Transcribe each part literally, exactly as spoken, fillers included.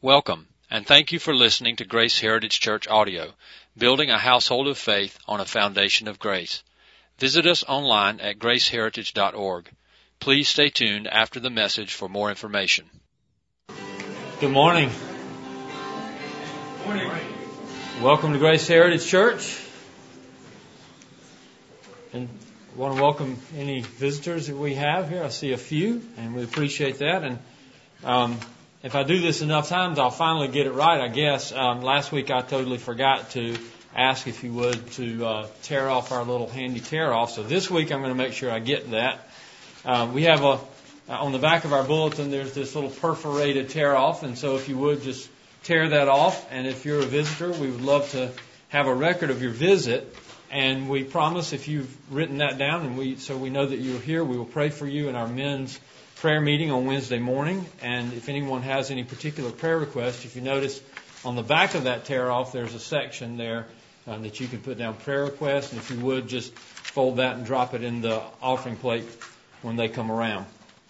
Welcome, and thank you for listening to Grace Heritage Church Audio, building a household of faith on a foundation of grace. Visit us online at grace heritage dot org. Please stay tuned after the message for more information. Good morning. Good morning. Welcome to Grace Heritage Church. And I want to welcome any visitors that we have here. I see a few, and we appreciate that. And um, if I do this enough times, I'll finally get it right, I guess. Um, last week I totally forgot to ask if you would to uh, tear off our little handy tear off. So this week I'm going to make sure I get that. Uh, we have a on the back of our bulletin, there's this little perforated tear off, and so if you would just tear that off. And if you're a visitor, we would love to have a record of your visit. And we promise, if you've written that down, and we so we know that you're here, we will pray for you in our men's prayer meeting on Wednesday morning. And if anyone has any particular prayer requests, if you notice on the back of that tear off, there's a section there um, that you can put down prayer requests. And if you would, just fold that and drop it in the offering plate when they come around.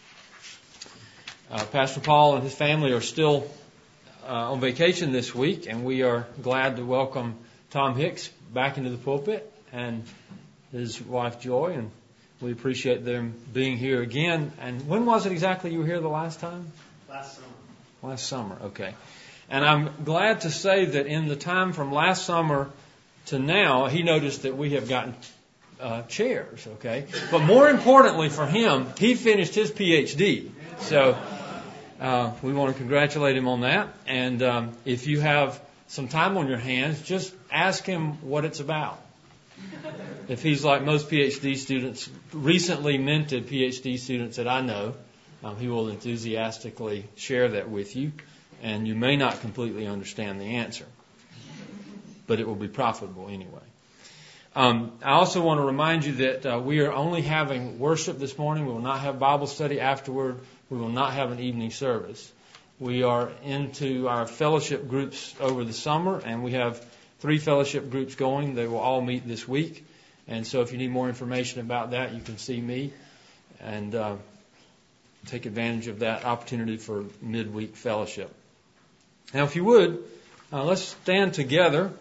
Uh, Pastor Paul and his family are still uh, on vacation this week, and we are glad to welcome Tom Hicks back into the pulpit and his wife Joy, and we appreciate them being here again. And when was it exactly you were here the last time? Last summer. Last summer, okay. And I'm glad to say that in the time from last summer to now, he noticed that we have gotten uh, chairs, okay? But more importantly for him, he finished his P H D. So uh, we want to congratulate him on that. And um, if you have some time on your hands, just ask him what it's about. If he's like most P H D students, recently minted P H D students that I know, um, he will enthusiastically share that with you, and you may not completely understand the answer, but it will be profitable anyway. Um, I also want to remind you that uh, we are only having worship this morning. We will not have Bible study afterward. We will not have an evening service. We are into our fellowship groups over the summer, and we have three fellowship groups going. They will all meet this week. And so if you need more information about that, you can see me and uh, take advantage of that opportunity for midweek fellowship. Now, if you would, uh, let's stand together.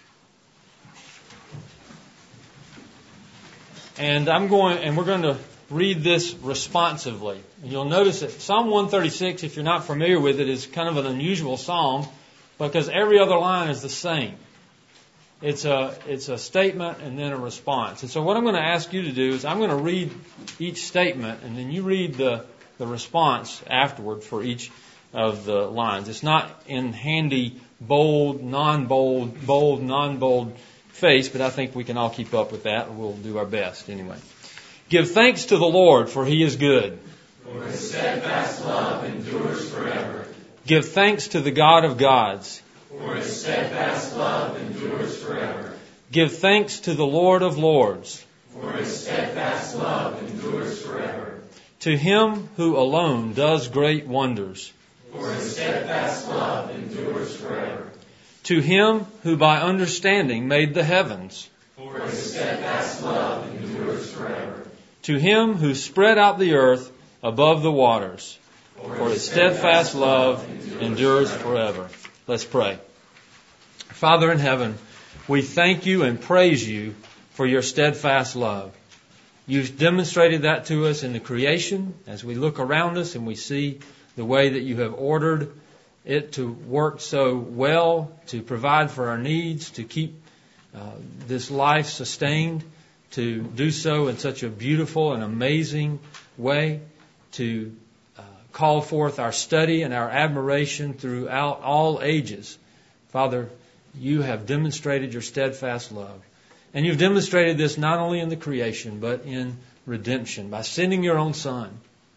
And I'm going, and we're going to read this responsively. And you'll notice that Psalm one thirty-six, if you're not familiar with it, is kind of an unusual psalm because every other line is the same. It's a it's a statement and then a response. And so what I'm going to ask you to do is I'm going to read each statement, and then you read the, the response afterward for each of the lines. It's not in handy bold, non-bold, bold, non-bold face, but I think we can all keep up with that, and we'll do our best anyway. Give thanks to the Lord, for He is good. For His steadfast love endures forever. Give thanks to the God of gods. For His steadfast love endures forever. Give thanks to the Lord of lords. For His steadfast love endures forever. To Him who alone does great wonders. For His steadfast love endures forever. To Him who by understanding made the heavens. For His steadfast love endures forever. To Him who spread out the earth above the waters. For His steadfast love endures forever. Let's pray. Father in heaven, we thank You and praise You for Your steadfast love. You've demonstrated that to us in the creation as we look around us and we see the way that You have ordered it to work so well, to provide for our needs, to keep uh, this life sustained, to do so in such a beautiful and amazing way, to uh, call forth our study and our admiration throughout all ages. Father, You have demonstrated Your steadfast love. And You've demonstrated this not only in the creation, but in redemption, by sending Your own Son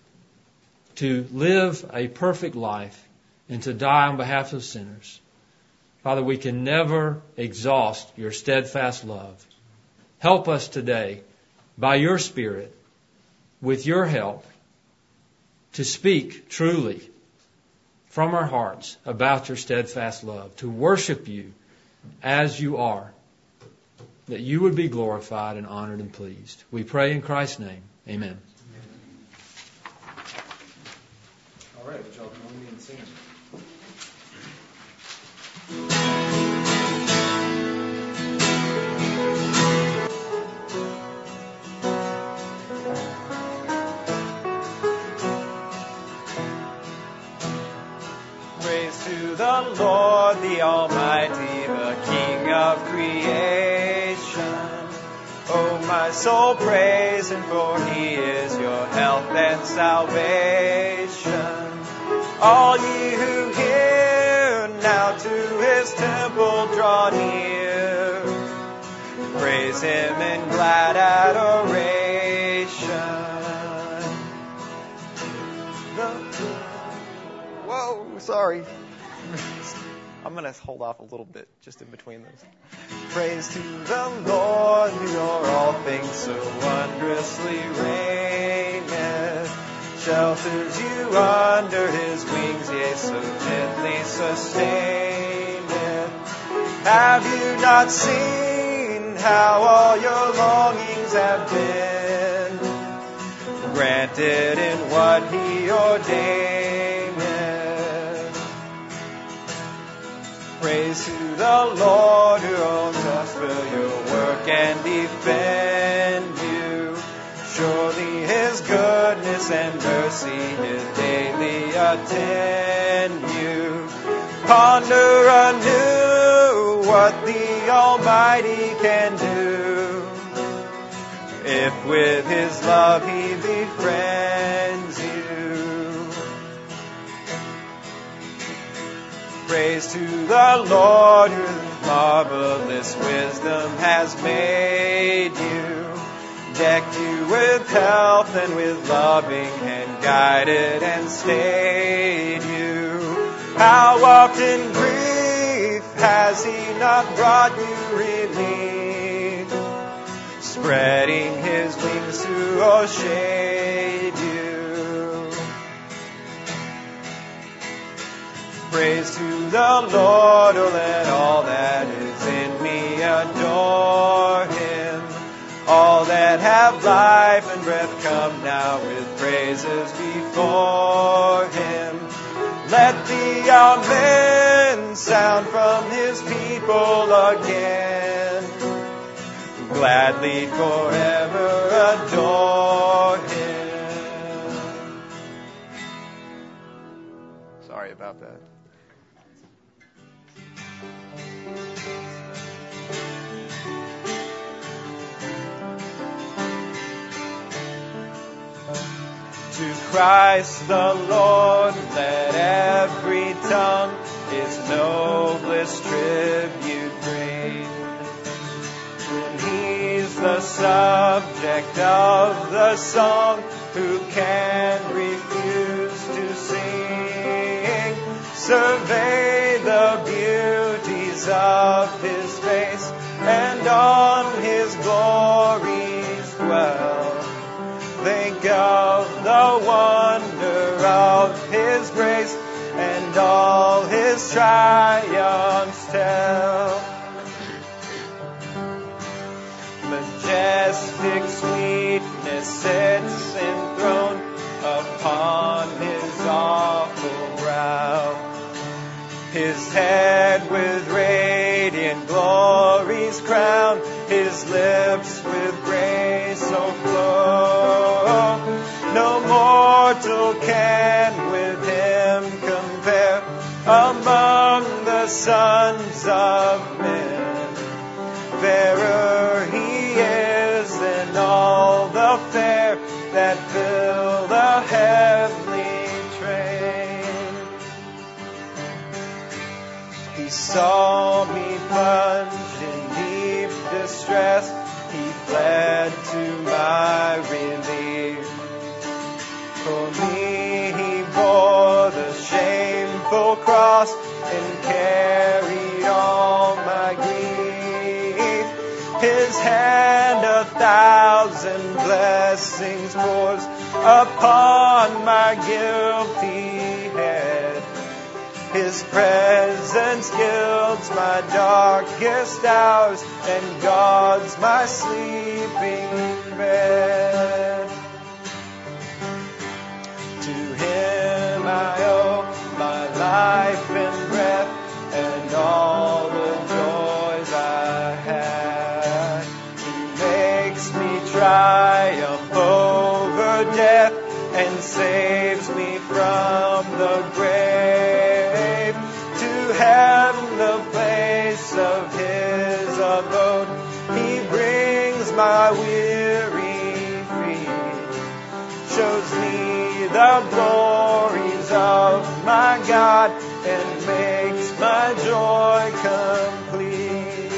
to live a perfect life and to die on behalf of sinners. Father, we can never exhaust Your steadfast love. Help us today, by Your Spirit, with Your help, to speak truly from our hearts about Your steadfast love, to worship You as You are, that You would be glorified and honored and pleased. We pray in Christ's name. Amen. All right, would y'all join me in singing? Praise to the Lord, the Almighty, the King of creation. Oh, my soul, praise Him, for He is your health and salvation. All ye who hear, now to His temple draw near. Praise Him in glad adoration. Whoa, sorry. I'm going to hold off a little bit just in between those. Praise to the Lord, who o'er all things so wondrously reigneth. Shelters you under His wings, yea, so gently sustaineth. Have you not seen how all your longings have been granted in what He ordaineth? Praise to the Lord, who owns us, will your work and defend you. Surely His goodness and mercy His daily attend you. Ponder anew what the Almighty can do, if with His love He befriends you. Praise to the Lord, whose marvelous wisdom has made you, decked you with health and with loving hand, guided and stayed you. How often grief has He not brought you relief, spreading His wings to oh, shade you. Praise to the Lord, oh let all that is in me adore Him. All that have life and breath come now with praises before Him. Let the amen sound from His people again. Gladly forever adore Him. Sorry about that. To Christ the Lord, let every tongue His noblest tribute bring. When He's the subject of the song, who can refuse to sing? Survey the beauties of His face, and on His glories dwell. Think of the wonder of His grace, and all His triumphs tell. Majestic sweetness sits enthroned upon His awful brow. His head with radiant glories crowned, His lips with grace so flow. No mortal can with Him compare among the sons of men. Fairer He is than all the fair that fill the heavenly train. He saw me plunged in deep distress. He fled to my relief. For me He bore the shameful cross and carried all my grief. His hand a thousand blessings pours upon my guilty head. His presence gilds my darkest hours and guards my sleeping bed. To Him I owe my life and breath and all the joys I had. He makes me triumph over death and saves me from the grave. God and makes my joy complete.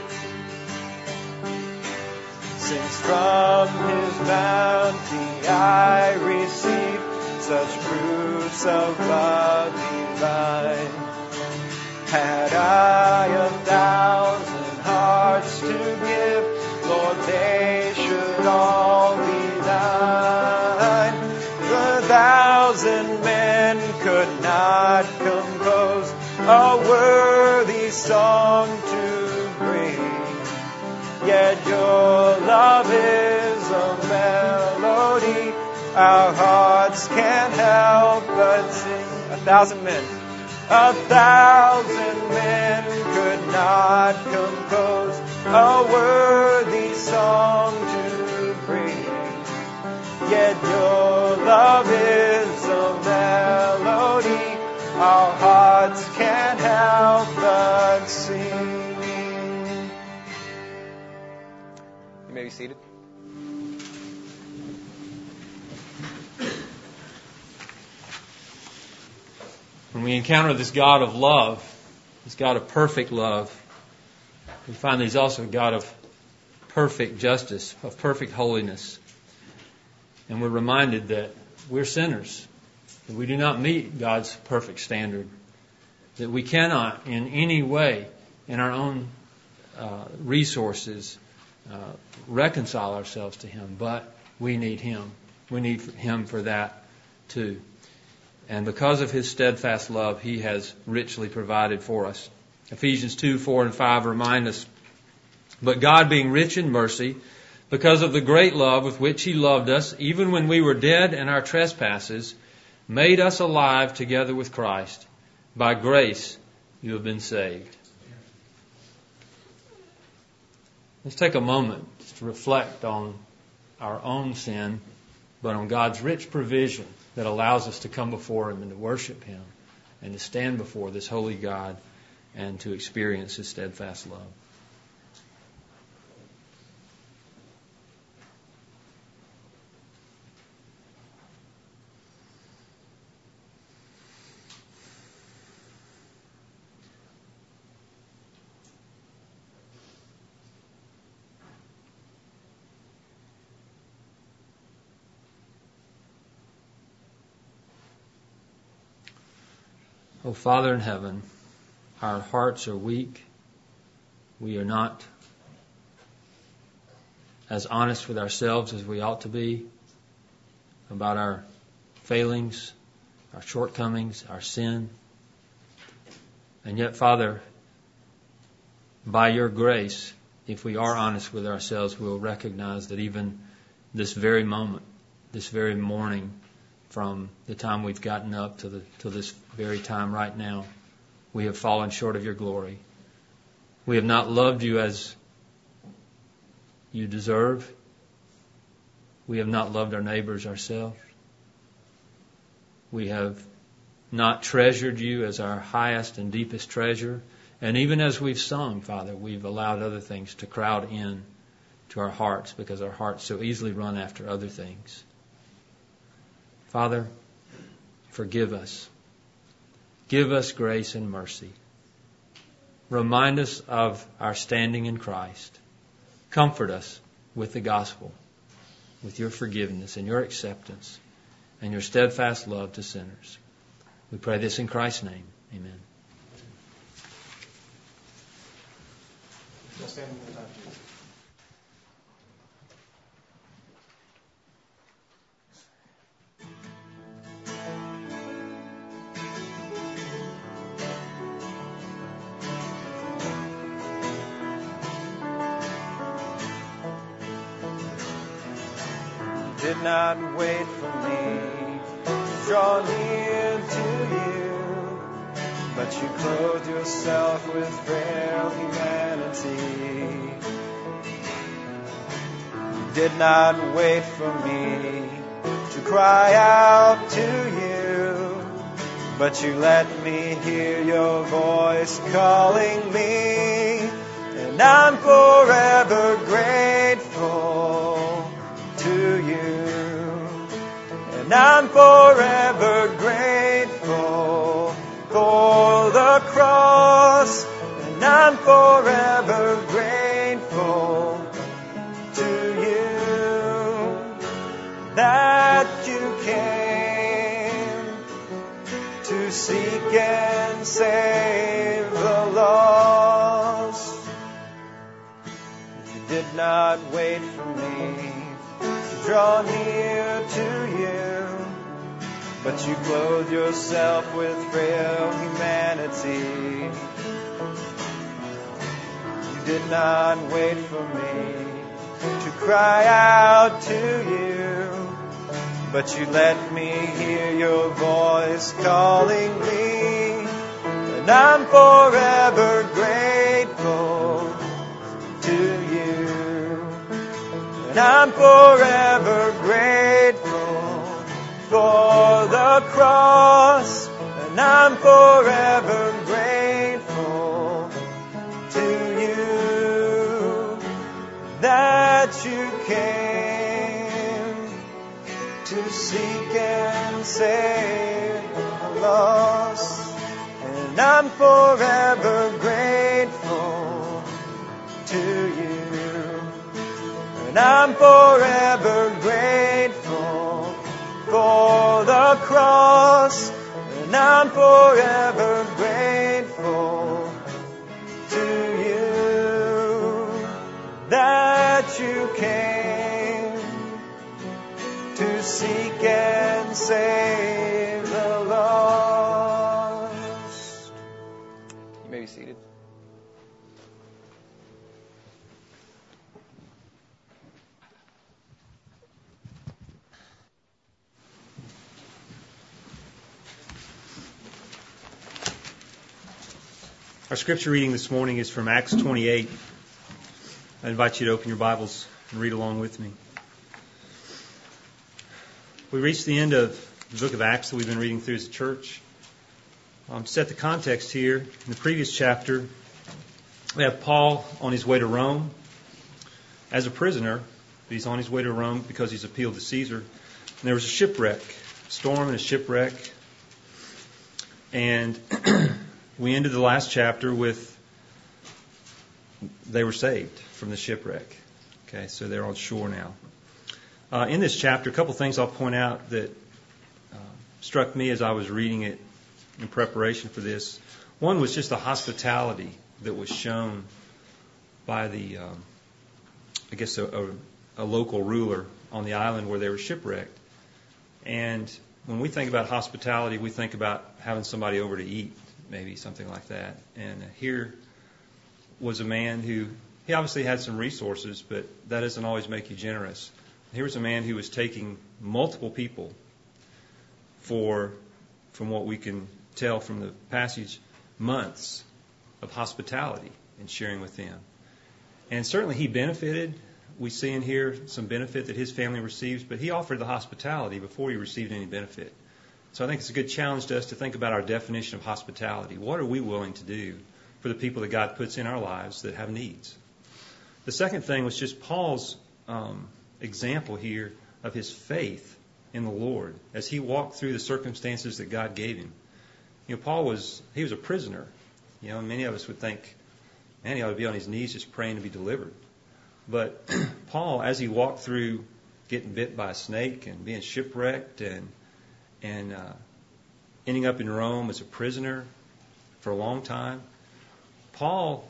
Since from His bounty I receive such proofs of love divine, had I a thousand hearts to give, Lord, they should all be thine. The thousand men could not compose a worthy song to bring, yet your love is a melody our hearts can't help but sing. A thousand men, a thousand men could not compose a worthy song to bring, yet your love is a melody our hearts can't help but sing. You may be seated. When we encounter this God of love, this God of perfect love, we find that He's also a God of perfect justice, of perfect holiness. And we're reminded that we're sinners, that we do not meet God's perfect standard, that we cannot in any way, in our own uh, resources, uh, reconcile ourselves to Him, but we need Him. We need Him for that too. And because of His steadfast love, He has richly provided for us. Ephesians two, four, and five remind us, but God being rich in mercy, because of the great love with which He loved us, even when we were dead in our trespasses, made us alive together with Christ. By grace you have been saved. Let's take a moment to reflect on our own sin, but on God's rich provision that allows us to come before Him and to worship Him and to stand before this holy God and to experience His steadfast love. Oh, Father in heaven, our hearts are weak. We are not as honest with ourselves as we ought to be about our failings, our shortcomings, our sin. And yet, Father, by your grace, if we are honest with ourselves, we will recognize that even this very moment, this very morning, from the time we've gotten up to the to this very time right now, we have fallen short of your glory. We have not loved you as you deserve. We have not loved our neighbors ourselves. We have not treasured you as our highest and deepest treasure. And even as we've sung, Father, we've allowed other things to crowd in to our hearts because our hearts so easily run after other things. Father, forgive us. Give us grace and mercy. Remind us of our standing in Christ. Comfort us with the gospel, with your forgiveness and your acceptance and your steadfast love to sinners. We pray this in Christ's name. Amen. Did not wait for me to draw near to you, but you clothed yourself with frail humanity. You did not wait for me to cry out to you, but you let me hear your voice calling me, and I'm forever grateful to you, and I'm forever grateful the cross, and I'm forever grateful to you that you came to seek and save the lost. You did not wait for me to draw near to you, but you clothe yourself with frail humanity. You did not wait for me to cry out to you, but you let me hear your voice calling me, and I'm forever grateful to you, and I'm forever grateful for the cross, and I'm forever grateful to you that you came to seek and save the lost, and I'm forever grateful to you, and I'm forever grateful for the cross, and I'm forever grateful to you that you came to seek and save the lost. You may be seated. Our scripture reading this morning is from Acts twenty-eight. I invite you to open your Bibles and read along with me. We reached the end of the book of Acts that we've been reading through as a church. Um, to set the context here, in the previous chapter, we have Paul on his way to Rome as a prisoner. He's on his way to Rome because he's appealed to Caesar. And there was a shipwreck, a storm and a shipwreck. And we ended the last chapter with they were saved from the shipwreck. Okay, so they're on shore now. Uh, in this chapter, a couple things I'll point out that uh, struck me as I was reading it in preparation for this. One was just the hospitality that was shown by the, um, I guess, a, a, a local ruler on the island where they were shipwrecked. And when we think about hospitality, we think about having somebody over to eat, maybe something like that. And here was a man who, he obviously had some resources, but that doesn't always make you generous. Here was a man who was taking multiple people for, from what we can tell from the passage, months of hospitality and sharing with them. And certainly he benefited. We see in here some benefit that his family receives, but he offered the hospitality before he received any benefit. So I think it's a good challenge to us to think about our definition of hospitality. What are we willing to do for the people that God puts in our lives that have needs? The second thing was just Paul's um, example here of his faith in the Lord as he walked through the circumstances that God gave him. You know, Paul was, he was a prisoner. You know, and many of us would think, man, he ought to be on his knees just praying to be delivered. But Paul, as he walked through getting bit by a snake and being shipwrecked and and uh, ending up in Rome as a prisoner for a long time, Paul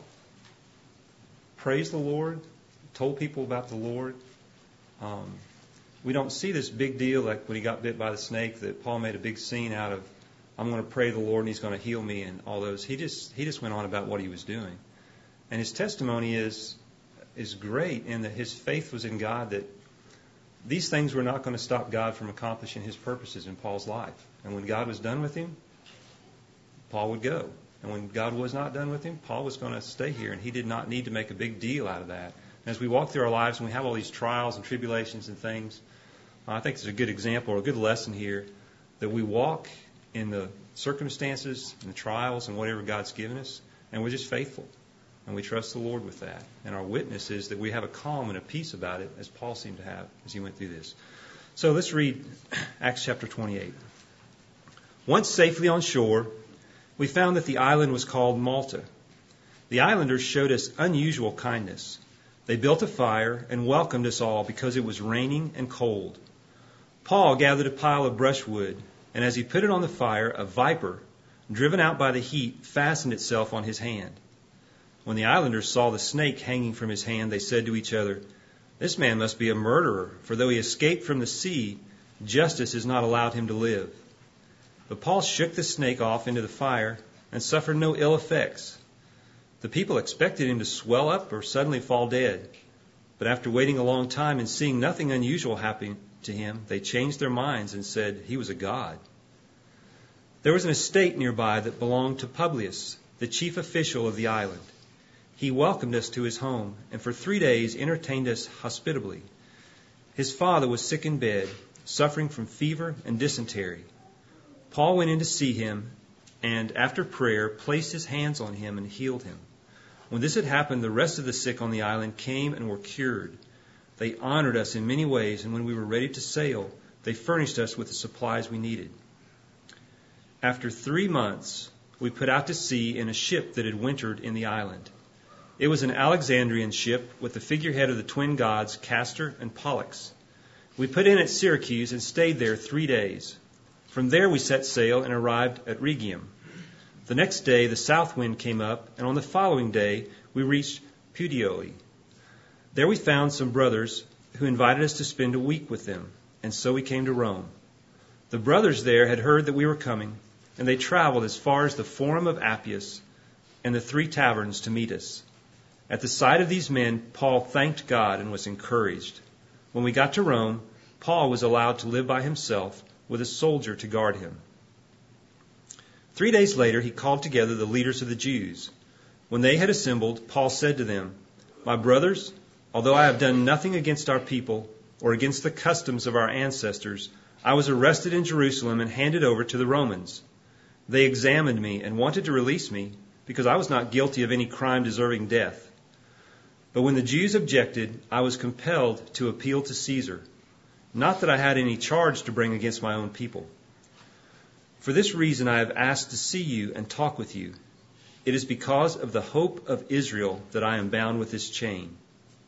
praised the Lord, told people about the Lord. Um, we don't see this big deal like when he got bit by the snake that Paul made a big scene out of, I'm going to pray to the Lord and he's going to heal me and all those. He just he just went on about what he was doing. And his testimony is is great in that his faith was in God, that these things were not going to stop God from accomplishing his purposes in Paul's life. And when God was done with him, Paul would go. And when God was not done with him, Paul was going to stay here. And he did not need to make a big deal out of that. And as we walk through our lives and we have all these trials and tribulations and things, I think it's a good example or a good lesson here that we walk in the circumstances and the trials and whatever God's given us, and we're just faithful. And we trust the Lord with that. And our witness is that we have a calm and a peace about it, as Paul seemed to have as he went through this. So let's read Acts chapter twenty-eight. Once safely on shore, we found that the island was called Malta. The islanders showed us unusual kindness. They built a fire and welcomed us all because it was raining and cold. Paul gathered a pile of brushwood, and as he put it on the fire, a viper, driven out by the heat, fastened itself on his hand. When the islanders saw the snake hanging from his hand, they said to each other, "This man must be a murderer, for though he escaped from the sea, justice has not allowed him to live." But Paul shook the snake off into the fire and suffered no ill effects. The people expected him to swell up or suddenly fall dead. But after waiting a long time and seeing nothing unusual happen to him, they changed their minds and said he was a god. There was an estate nearby that belonged to Publius, the chief official of the island. He welcomed us to his home and for three days entertained us hospitably. His father was sick in bed, suffering from fever and dysentery. Paul went in to see him and, after prayer, placed his hands on him and healed him. When this had happened, the rest of the sick on the island came and were cured. They honored us in many ways, and when we were ready to sail, they furnished us with the supplies we needed. After three months, we put out to sea in a ship that had wintered in the island. It was an Alexandrian ship with the figurehead of the twin gods Castor and Pollux. We put in at Syracuse and stayed there three days. From there we set sail and arrived at Rhegium. The next day the south wind came up, and on the following day we reached Puteoli. There we found some brothers who invited us to spend a week with them, and so we came to Rome. The brothers there had heard that we were coming, and they traveled as far as the Forum of Appius and the Three Taverns to meet us. At the sight of these men, Paul thanked God and was encouraged. When we got to Rome, Paul was allowed to live by himself with a soldier to guard him. Three days later, he called together the leaders of the Jews. When they had assembled, Paul said to them, "My brothers, although I have done nothing against our people or against the customs of our ancestors, I was arrested in Jerusalem and handed over to the Romans. They examined me and wanted to release me because I was not guilty of any crime deserving death. But when the Jews objected, I was compelled to appeal to Caesar. Not that I had any charge to bring against my own people. For this reason I have asked to see you and talk with you. It is because of the hope of Israel that I am bound with this chain."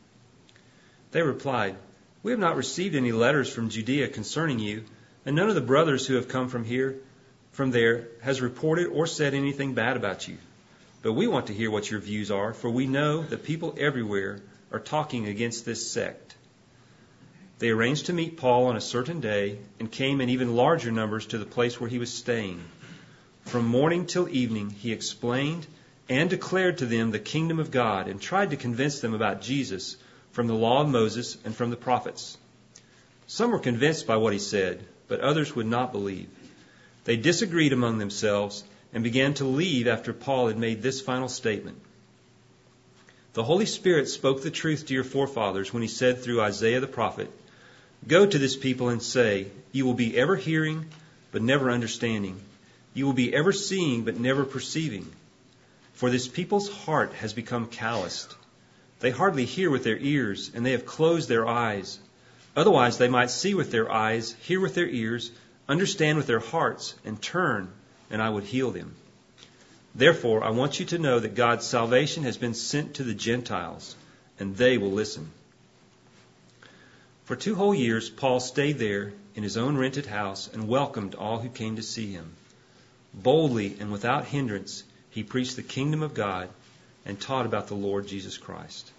They replied, "We have not received any letters from Judea concerning you, and none of the brothers who have come from here, from there, has reported or said anything bad about you. But we want to hear what your views are, for we know that people everywhere are talking against this sect." They arranged to meet Paul on a certain day and came in even larger numbers to the place where he was staying. From morning till evening he explained and declared to them the kingdom of God and tried to convince them about Jesus from the law of Moses and from the prophets. Some were convinced by what he said, but others would not believe. They disagreed among themselves and began to leave after Paul had made this final statement. "The Holy Spirit spoke the truth to your forefathers when he said through Isaiah the prophet, 'Go to this people and say, you will be ever hearing, but never understanding. You will be ever seeing, but never perceiving. For this people's heart has become calloused. They hardly hear with their ears, and they have closed their eyes. Otherwise they might see with their eyes, hear with their ears, understand with their hearts, and turn, and I would heal them.' Therefore, I want you to know that God's salvation has been sent to the Gentiles, and they will listen." For two whole years, Paul stayed there in his own rented house and welcomed all who came to see him. Boldly and without hindrance, he preached the kingdom of God and taught about the Lord Jesus Christ.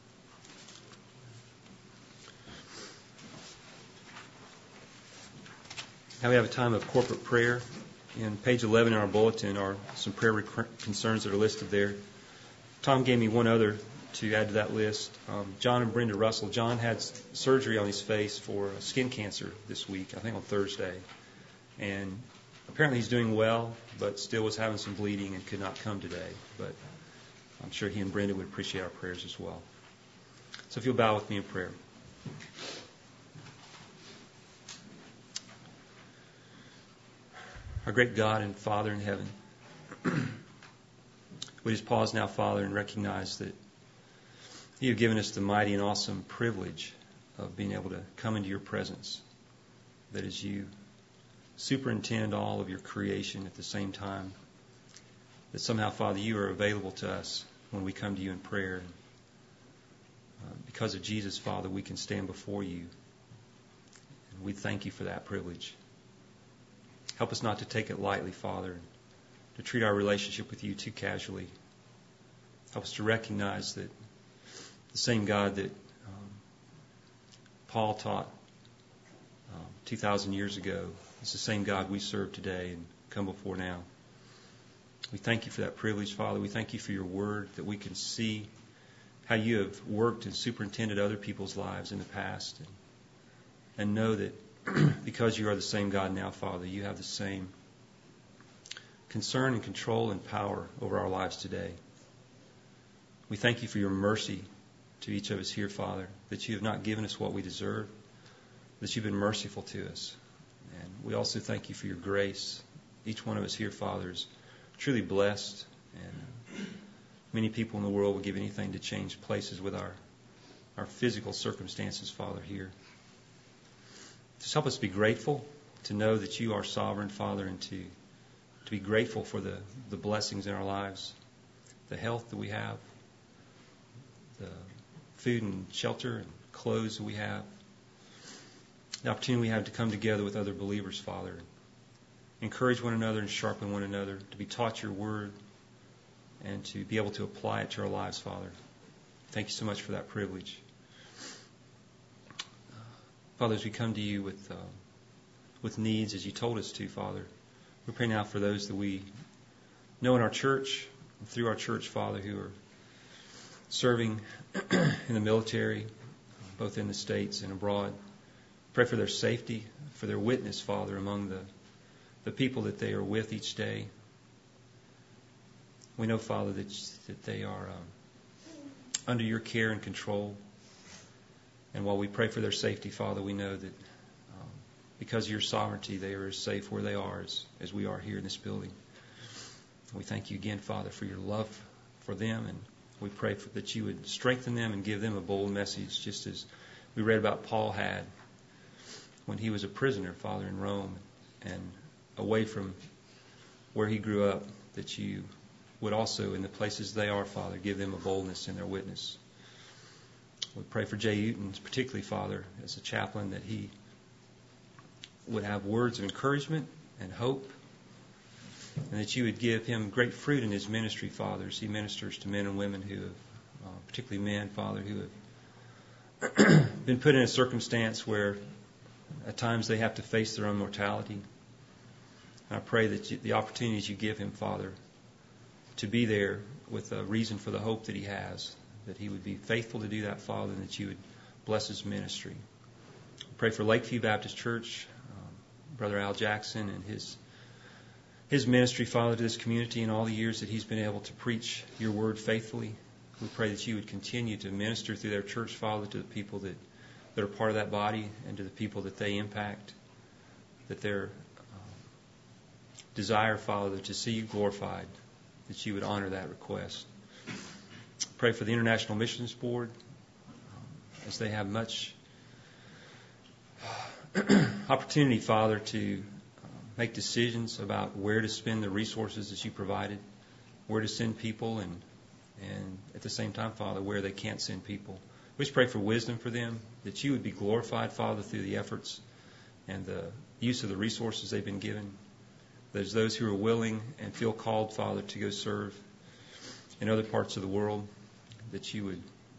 Now we have a time of corporate prayer. In page eleven in our bulletin are some prayer rec- concerns that are listed there. Tom gave me one other to add to that list. Um, John and Brenda Russell. John had s- surgery on his face for skin cancer this week, I think on Thursday. And apparently he's doing well, but still was having some bleeding and could not come today. But I'm sure he and Brenda would appreciate our prayers as well. So if you'll bow with me in prayer. Our great God and Father in heaven, we just pause now, Father, and recognize that you have given us the mighty and awesome privilege of being able to come into your presence. That as you superintend all of your creation at the same time, that somehow, Father, you are available to us when we come to you in prayer. Uh, because of Jesus, Father, we can stand before you. And we thank you for that privilege. Help us not to take it lightly, Father, to treat our relationship with you too casually. Help us to recognize that the same God that um, Paul taught um, two thousand years ago is the same God we serve today and come before now. We thank you for that privilege, Father. We thank you for your word, that we can see how you have worked and superintended other people's lives in the past, and, and know that because you are the same God now, Father, you have the same concern and control and power over our lives today. We thank you for your mercy to each of us here, Father, that you have not given us what we deserve, that you've been merciful to us. And we also thank you for your grace. Each one of us here, Father, is truly blessed, and many people in the world would give anything to change places with our, our physical circumstances, Father, here. Just help us be grateful to know that you are sovereign, Father, and to, to be grateful for the, the blessings in our lives, the health that we have, the food and shelter and clothes that we have, the opportunity we have to come together with other believers, Father, encourage one another and sharpen one another, to be taught your word and to be able to apply it to our lives, Father. Thank you so much for that privilege. Father, as we come to you with uh, with needs, as you told us to, Father, we pray now for those that we know in our church, and through our church, Father, who are serving in the military, both in the States and abroad. Pray for their safety, for their witness, Father, among the, the people that they are with each day. We know, Father, that, that they are um, under your care and control. And while we pray for their safety, Father, we know that um, because of your sovereignty, they are as safe where they are as, as we are here in this building. We thank you again, Father, for your love for them, and we pray for, that you would strengthen them and give them a bold message, just as we read about Paul had when he was a prisoner, Father, in Rome, and away from where he grew up, that you would also, in the places they are, Father, give them a boldness in their witness. We pray for Jay Uton, particularly, Father, as a chaplain, that he would have words of encouragement and hope, and that you would give him great fruit in his ministry, Father, as he ministers to men and women who have, uh, particularly men, Father, who have been put in a circumstance where at times they have to face their own mortality. And I pray that you, the opportunities you give him, Father, to be there with a reason for the hope that he has, that he would be faithful to do that, Father, and that you would bless his ministry. I pray for Lakeview Baptist Church, um, Brother Al Jackson, and his his ministry, Father, to this community and all the years that he's been able to preach your word faithfully. We pray that you would continue to minister through their church, Father, to the people that, that are part of that body and to the people that they impact, that their um, desire, Father, to see you glorified, that you would honor that request. Pray for the International Missions Board um, as they have much opportunity, Father, to make decisions about where to spend the resources that you provided, where to send people, and and at the same time, Father, where they can't send people. We just pray for wisdom for them, that you would be glorified, Father, through the efforts and the use of the resources they've been given. There's those who are willing and feel called, Father, to go serve in other parts of the world, that you would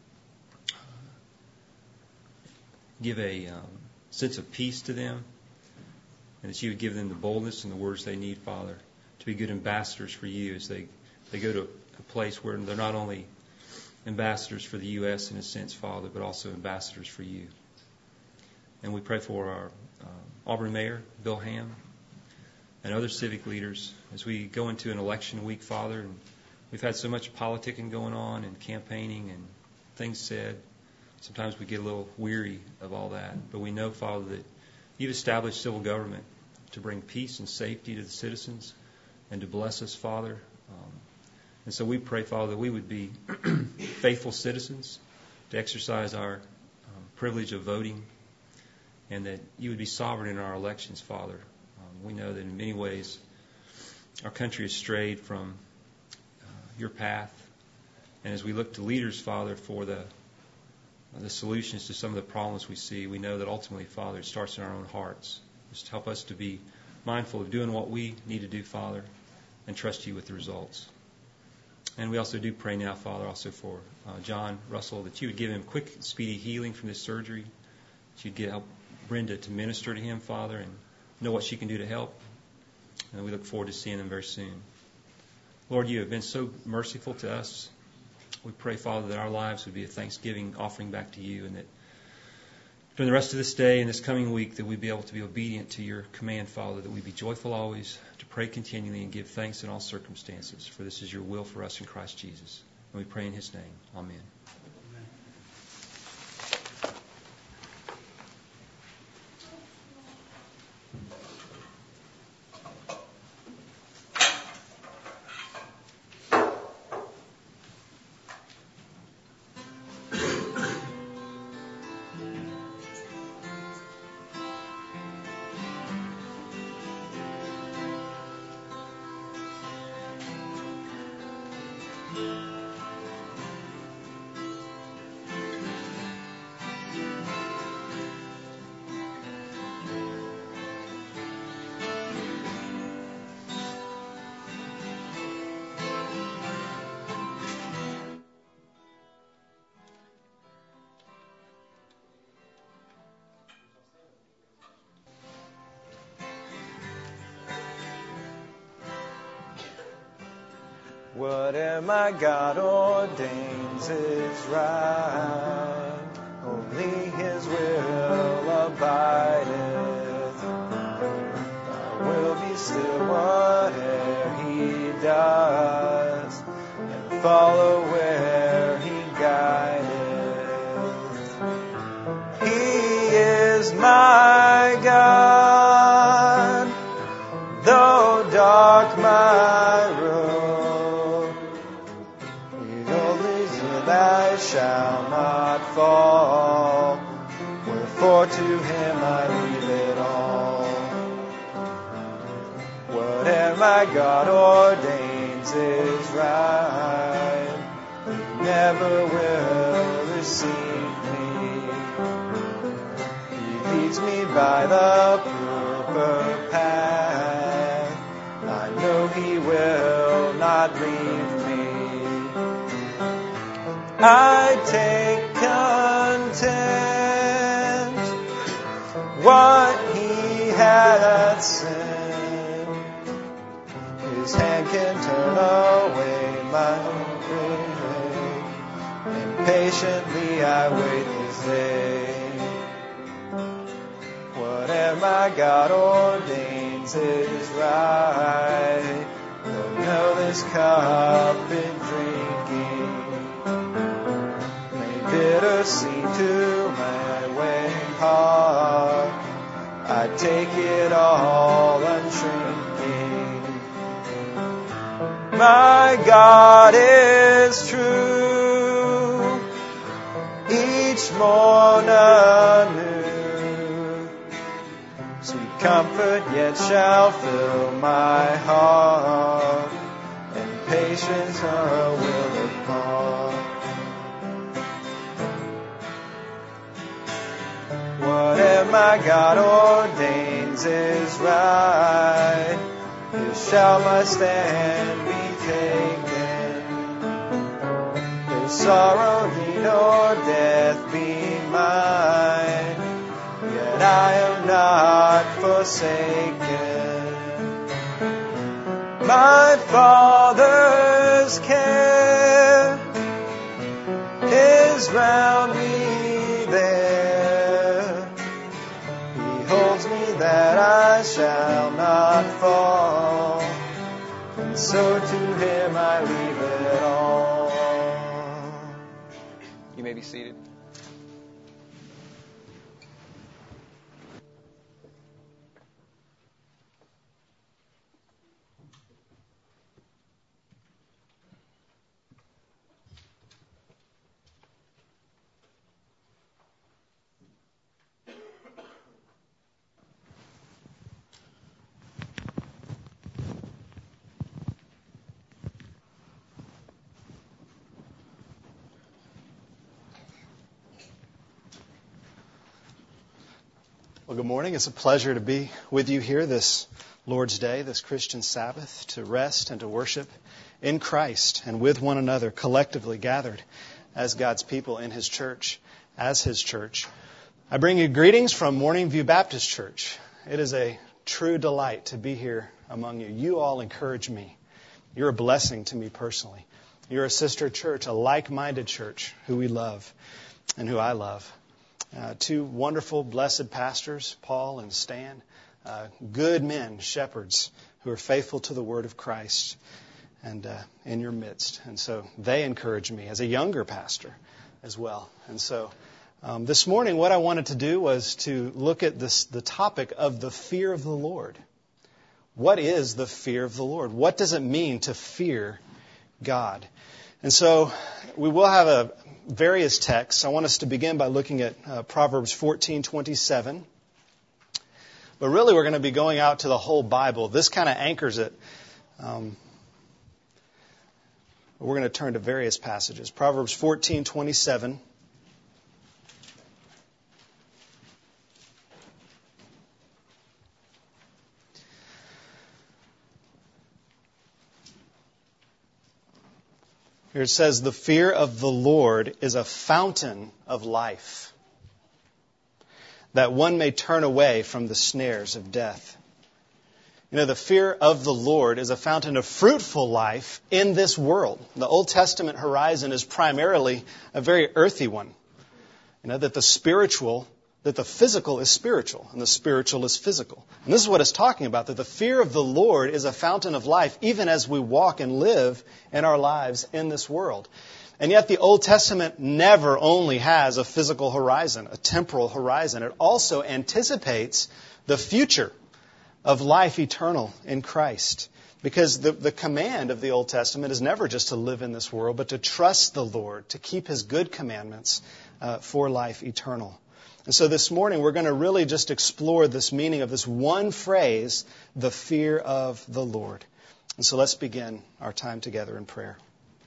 give a um, sense of peace to them, and that you would give them the boldness and the words they need, Father, to be good ambassadors for you as they, they go to a place where they're not only ambassadors for the U S in a sense, Father, but also ambassadors for you. And we pray for our uh, Auburn Mayor, Bill Ham, and other civic leaders as we go into an election week, Father. And we've had so much politicking going on and campaigning and things said. Sometimes we get a little weary of all that. But we know, Father, that you've established civil government to bring peace and safety to the citizens and to bless us, Father. Um, and so we pray, Father, that we would be faithful citizens, to exercise our um, privilege of voting, and that you would be sovereign in our elections, Father. Um, we know that in many ways our country has strayed from your path. And as we look to leaders, Father, for the the solutions to some of the problems we see, we know that ultimately, Father, it starts in our own hearts. Just help us to be mindful of doing what we need to do, Father, and trust you with the results. And we also do pray now, Father, also for uh, John Russell, that you would give him quick, speedy healing from this surgery, that you'd get help Brenda to minister to him, Father, and know what she can do to help. And we look forward to seeing them very soon. Lord, you have been so merciful to us. We pray, Father, that our lives would be a thanksgiving offering back to you, and that during the rest of this day and this coming week that we'd be able to be obedient to your command, Father, that we be joyful always, to pray continually and give thanks in all circumstances. For this is your will for us in Christ Jesus. And we pray in his name. Amen. Whatever God ordains is right, only his will abideth. I will be still whatever he does, and follow where he guideth. He is my God, though dark my road. I shall not fall, wherefore to him I leave it all. Whatever my God ordains is right, he never will deceive me. He leads me by the proper path, I know he will not leave me. I take content what he hath sent. His hand can turn away my grief, and patiently I wait his day. Whatever my God ordains is right, though know this cup in drinking bitter seem to my weighing heart, I take it all unshrinking. My God is true, each morn anew. Sweet comfort yet shall fill my heart, and patience her will impart. Whatever my God ordains is right, here shall my stand be taken. Though sorrow, need, or death be mine, yet I am not forsaken. My Father's care is round me there. He holds me that I shall not fall, and so to him I leave it all. You may be seated. Well, good morning. It's a pleasure to be with you here this Lord's Day, this Christian Sabbath, to rest and to worship in Christ and with one another, collectively gathered as God's people in His church, as His church. I bring you greetings from Morning View Baptist Church. It is a true delight to be here among you. You all encourage me. You're a blessing to me personally. You're a sister church, a like-minded church who we love and who I love. Uh, two wonderful, blessed pastors, Paul and Stan, uh, good men, shepherds, who are faithful to the Word of Christ and uh, in your midst. And so they encourage me as a younger pastor as well. And so um, this morning what I wanted to do was to look at this, the topic of the fear of the Lord. What is the fear of the Lord? What does it mean to fear God? And so we will have a various texts. I want us to begin by looking at uh, Proverbs fourteen twenty-seven. But really we're going to be going out to the whole Bible. This kind of anchors it. Um, we're going to turn to various passages. Proverbs fourteen twenty-seven. Here it says, the fear of the Lord is a fountain of life, that one may turn away from the snares of death. You know, the fear of the Lord is a fountain of fruitful life in this world. The Old Testament horizon is primarily a very earthy one. You know, that the spiritual, that the physical is spiritual, and the spiritual is physical. And this is what it's talking about, that the fear of the Lord is a fountain of life, even as we walk and live in our lives in this world. And yet the Old Testament never only has a physical horizon, a temporal horizon. It also anticipates the future of life eternal in Christ. Because the, the command of the Old Testament is never just to live in this world, but to trust the Lord, to keep His good commandments uh, for life eternal. And so this morning we're going to really just explore this meaning of this one phrase, the fear of the Lord. And so let's begin our time together in prayer.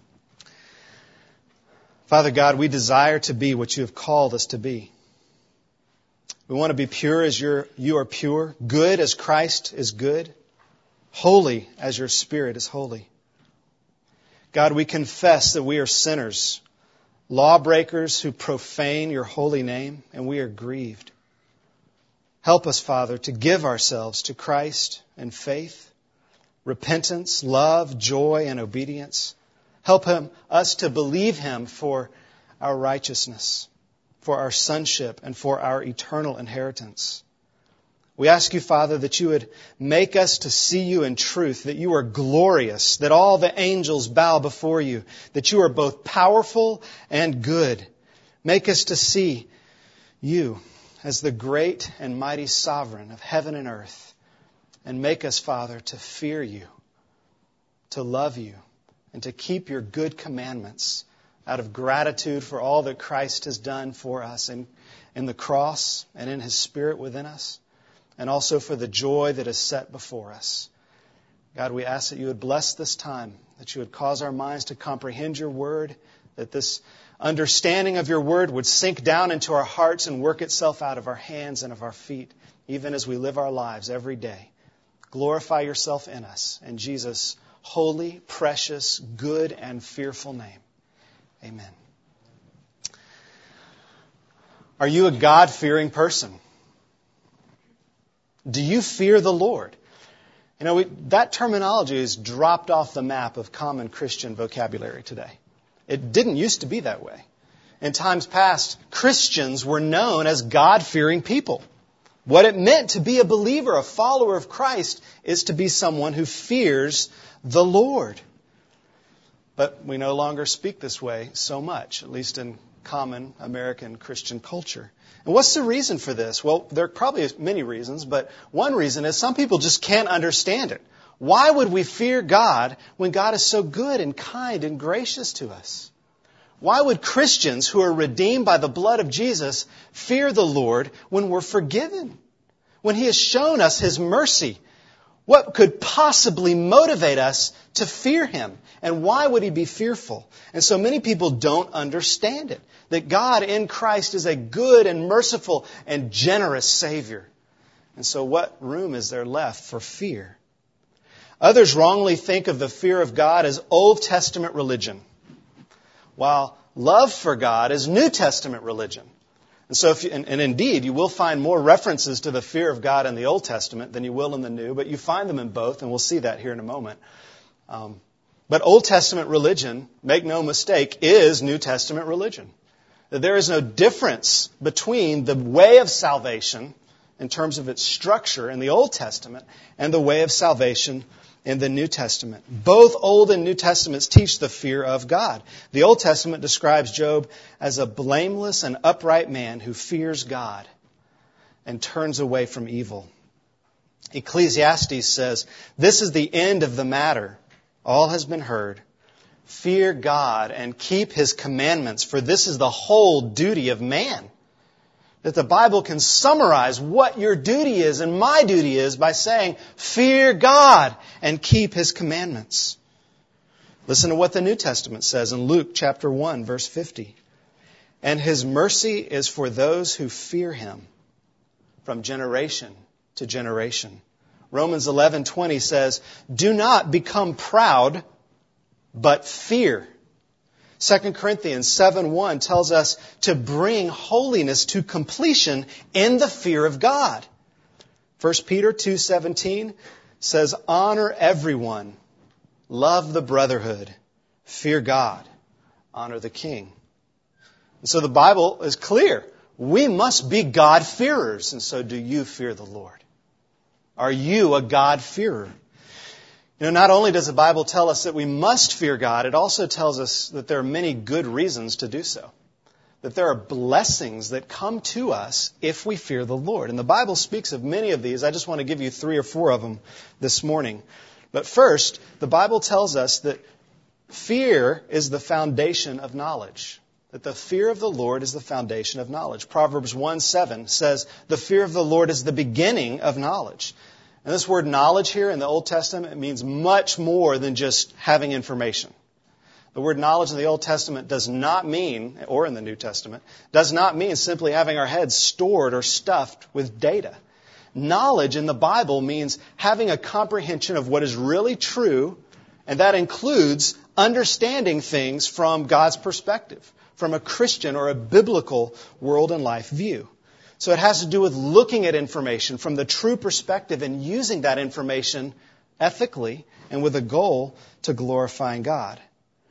Father God, we desire to be what You have called us to be. We want to be pure as you're, You are pure, good as Christ is good, holy as Your Spirit is holy. God, we confess that we are sinners, lawbreakers who profane Your holy name, and we are grieved. Help us, Father, to give ourselves to Christ in faith, repentance, love, joy, and obedience. Help him, us to believe Him for our righteousness, for our sonship, and for our eternal inheritance. We ask You, Father, that You would make us to see You in truth, that You are glorious, that all the angels bow before You, that You are both powerful and good. Make us to see You as the great and mighty sovereign of heaven and earth. And make us, Father, to fear You, to love You, and to keep Your good commandments out of gratitude for all that Christ has done for us in, in the cross and in His Spirit within us. And also for the joy that is set before us. God, we ask that You would bless this time, that You would cause our minds to comprehend Your Word, that this understanding of Your Word would sink down into our hearts and work itself out of our hands and of our feet, even as we live our lives every day. Glorify Yourself in us. In Jesus' holy, precious, good, and fearful name. Amen. Are you a God-fearing person? Do you fear the Lord? You know, we, that terminology is dropped off the map of common Christian vocabulary today. It didn't used to be that way. In times past, Christians were known as God-fearing people. What it meant to be a believer, a follower of Christ, is to be someone who fears the Lord. But we no longer speak this way so much, at least in common American Christian culture. And what's the reason for this? Well, there are probably many reasons, but one reason is some people just can't understand it. Why would we fear God when God is so good and kind and gracious to us? Why would Christians who are redeemed by the blood of Jesus fear the Lord when we're forgiven? When He has shown us His mercy? What could possibly motivate us to fear Him? And why would He be fearful? And so many people don't understand it. That God in Christ is a good and merciful and generous Savior. And so what room is there left for fear? Others wrongly think of the fear of God as Old Testament religion, while love for God is New Testament religion. And so, if you, and, and indeed, you will find more references to the fear of God in the Old Testament than you will in the New, but you find them in both, and we'll see that here in a moment. Um, but Old Testament religion, make no mistake, is New Testament religion. That there is no difference between the way of salvation in terms of its structure in the Old Testament and the way of salvation in the New Testament. Both Old and New Testaments teach the fear of God. The Old Testament describes Job as a blameless and upright man who fears God and turns away from evil. Ecclesiastes says, "This is the end of the matter. All has been heard. Fear God and keep His commandments, for this is the whole duty of man." That the Bible can summarize what your duty is and my duty is by saying, fear God and keep His commandments. Listen to what the New Testament says in Luke chapter one, verse fifty. "And His mercy is for those who fear Him from generation to generation." Romans eleven twenty says, "Do not become proud, but fear." Second Corinthians seven one tells us to bring holiness to completion in the fear of God. First Peter two seventeen says, "Honor everyone, love the brotherhood, fear God, honor the king." And so the Bible is clear. We must be God-fearers, and so do you fear the Lord? Are you a God-fearer? You know, not only does the Bible tell us that we must fear God, it also tells us that there are many good reasons to do so. That there are blessings that come to us if we fear the Lord. And the Bible speaks of many of these. I just want to give you three or four of them this morning. But first, the Bible tells us that fear is the foundation of knowledge. That the fear of the Lord is the foundation of knowledge. Proverbs one seven says, "The fear of the Lord is the beginning of knowledge." And this word knowledge here in the Old Testament means much more than just having information. The word knowledge in the Old Testament does not mean, or in the New Testament, does not mean simply having our heads stored or stuffed with data. Knowledge in the Bible means having a comprehension of what is really true, and that includes understanding things from God's perspective, from a Christian or a biblical world and life view. So it has to do with looking at information from the true perspective and using that information ethically and with a goal to glorifying God.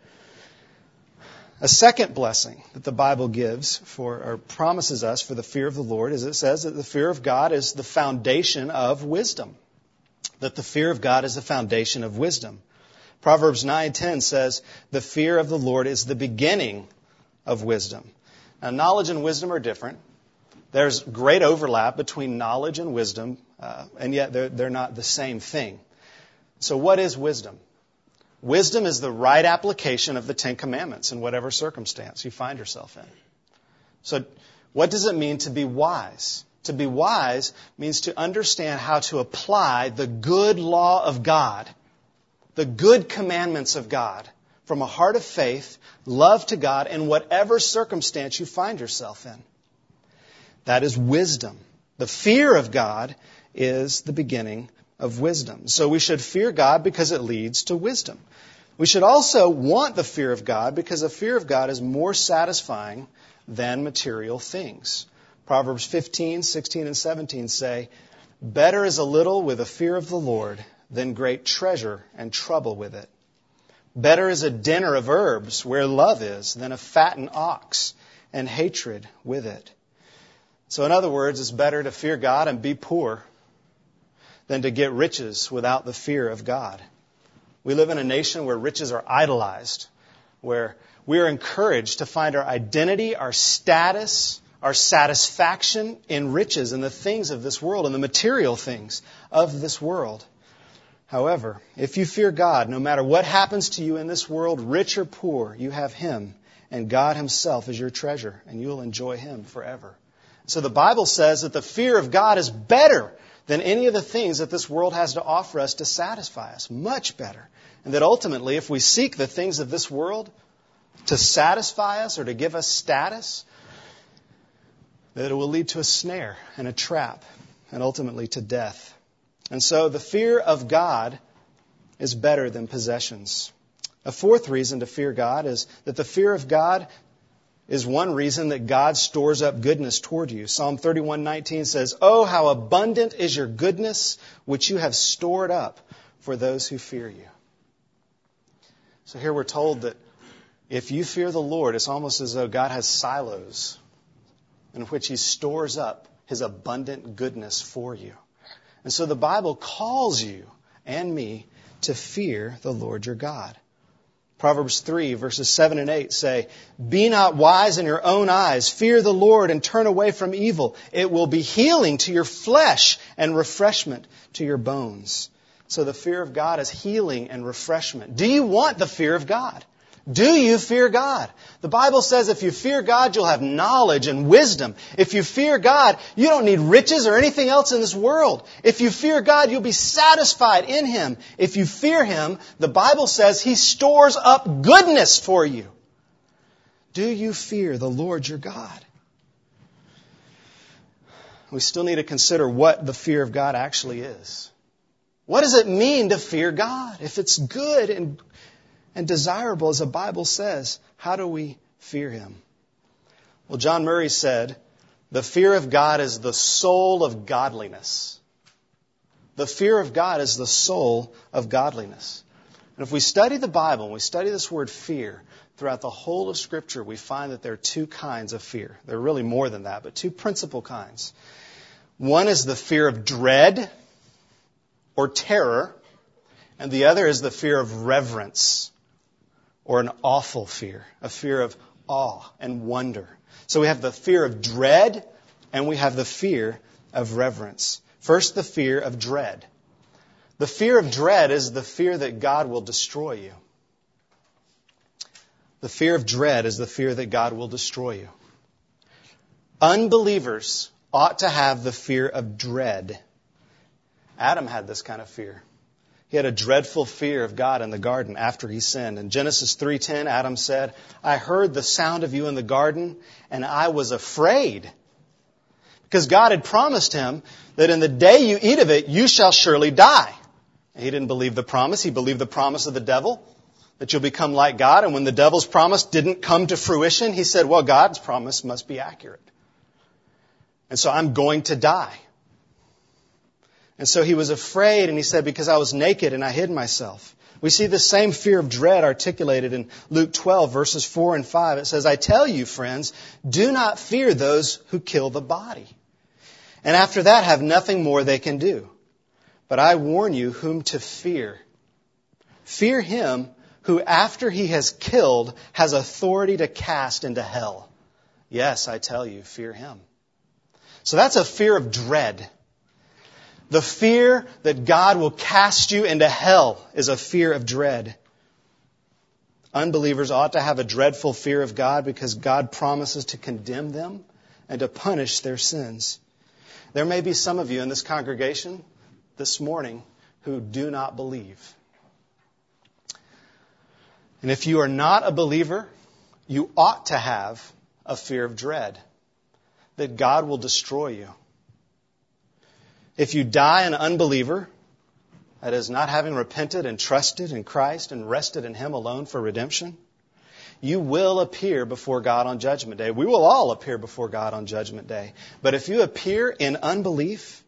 A second blessing that the Bible gives for, or promises us for the fear of the Lord is it says that the fear of God is the foundation of wisdom. That the fear of God is the foundation of wisdom. Proverbs nine ten says, "The fear of the Lord is the beginning of wisdom." Now, knowledge and wisdom are different. There's great overlap between knowledge and wisdom, uh, and yet they're, they're not the same thing. So what is wisdom? Wisdom is the right application of the Ten Commandments in whatever circumstance you find yourself in. So what does it mean to be wise? To be wise means to understand how to apply the good law of God, the good commandments of God, from a heart of faith, love to God, in whatever circumstance you find yourself in. That is wisdom. The fear of God is the beginning of wisdom. So we should fear God because it leads to wisdom. We should also want the fear of God because the fear of God is more satisfying than material things. Proverbs fifteen, sixteen, and seventeen say, "Better is a little with a fear of the Lord than great treasure and trouble with it. Better is a dinner of herbs where love is than a fattened ox and hatred with it." So in other words, it's better to fear God and be poor than to get riches without the fear of God. We live in a nation where riches are idolized, where we are encouraged to find our identity, our status, our satisfaction in riches and the things of this world and the material things of this world. However, if you fear God, no matter what happens to you in this world, rich or poor, you have Him, and God Himself is your treasure, and you will enjoy Him forever. So the Bible says that the fear of God is better than any of the things that this world has to offer us to satisfy us. Much better. And that ultimately, if we seek the things of this world to satisfy us or to give us status, that it will lead to a snare and a trap and ultimately to death. And so the fear of God is better than possessions. A fourth reason to fear God is that the fear of God is one reason that God stores up goodness toward you. Psalm thirty-one nineteen says, "Oh, how abundant is your goodness, which you have stored up for those who fear you." So here we're told that if you fear the Lord, it's almost as though God has silos in which He stores up His abundant goodness for you. And so the Bible calls you and me to fear the Lord your God. Proverbs three, verses seven and eight say, "Be not wise in your own eyes. Fear the Lord and turn away from evil. It will be healing to your flesh and refreshment to your bones." So the fear of God is healing and refreshment. Do you want the fear of God? Do you fear God? The Bible says if you fear God, you'll have knowledge and wisdom. If you fear God, you don't need riches or anything else in this world. If you fear God, you'll be satisfied in Him. If you fear Him, the Bible says He stores up goodness for you. Do you fear the Lord your God? We still need to consider what the fear of God actually is. What does it mean to fear God? If it's good and and desirable, as the Bible says, how do we fear Him? Well, John Murray said, the fear of God is the soul of godliness. The fear of God is the soul of godliness. And if we study the Bible, and we study this word fear, throughout the whole of Scripture, we find that there are two kinds of fear. There are really more than that, but two principal kinds. One is the fear of dread or terror, and the other is the fear of reverence, or an awful fear, a fear of awe and wonder. So we have the fear of dread and we have the fear of reverence. First, the fear of dread. The fear of dread is the fear that God will destroy you. The fear of dread is the fear that God will destroy you. Unbelievers ought to have the fear of dread. Adam had this kind of fear. He had a dreadful fear of God in the garden after he sinned. In Genesis three ten, Adam said, "I heard the sound of you in the garden, and I was afraid." Because God had promised him that in the day you eat of it, you shall surely die. And he didn't believe the promise. He believed the promise of the devil, that you'll become like God. And when the devil's promise didn't come to fruition, he said, well, God's promise must be accurate. And so I'm going to die. And so he was afraid, and he said, because I was naked and I hid myself. We see the same fear of dread articulated in Luke twelve, verses four and five. It says, "I tell you, friends, do not fear those who kill the body. And after that have nothing more they can do. But I warn you whom to fear. Fear him who after he has killed has authority to cast into hell. Yes, I tell you, fear him." So that's a fear of dread. The fear that God will cast you into hell is a fear of dread. Unbelievers ought to have a dreadful fear of God because God promises to condemn them and to punish their sins. There may be some of you in this congregation this morning who do not believe. And if you are not a believer, you ought to have a fear of dread, that God will destroy you. If you die an unbeliever, that is, not having repented and trusted in Christ and rested in Him alone for redemption, you will appear before God on Judgment Day. We will all appear before God on Judgment Day. But if you appear in unbelief,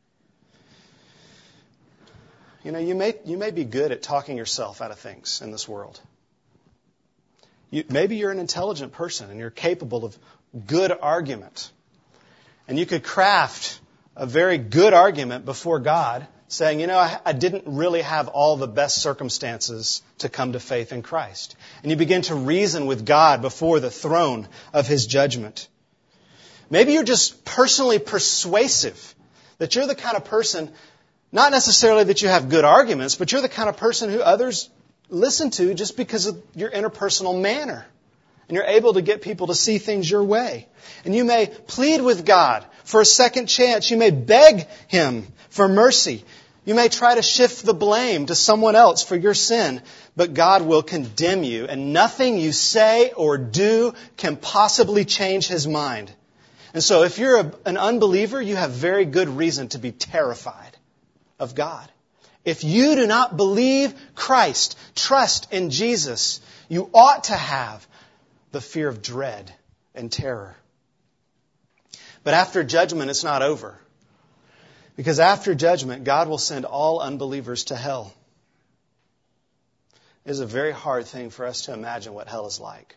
you know, you may, you may be good at talking yourself out of things in this world. You, maybe you're an intelligent person and you're capable of good argument. And you could craft a very good argument before God saying, you know, I, I didn't really have all the best circumstances to come to faith in Christ. And you begin to reason with God before the throne of His judgment. Maybe you're just personally persuasive, that you're the kind of person, not necessarily that you have good arguments, but you're the kind of person who others listen to just because of your interpersonal manner. And you're able to get people to see things your way. And you may plead with God for a second chance. You may beg Him for mercy. You may try to shift the blame to someone else for your sin. But God will condemn you. And nothing you say or do can possibly change His mind. And so if you're a, an unbeliever, you have very good reason to be terrified of God. If you do not believe Christ, trust in Jesus, you ought to have the fear of dread and terror. But after judgment, it's not over. Because after judgment, God will send all unbelievers to hell. It is a very hard thing for us to imagine what hell is like.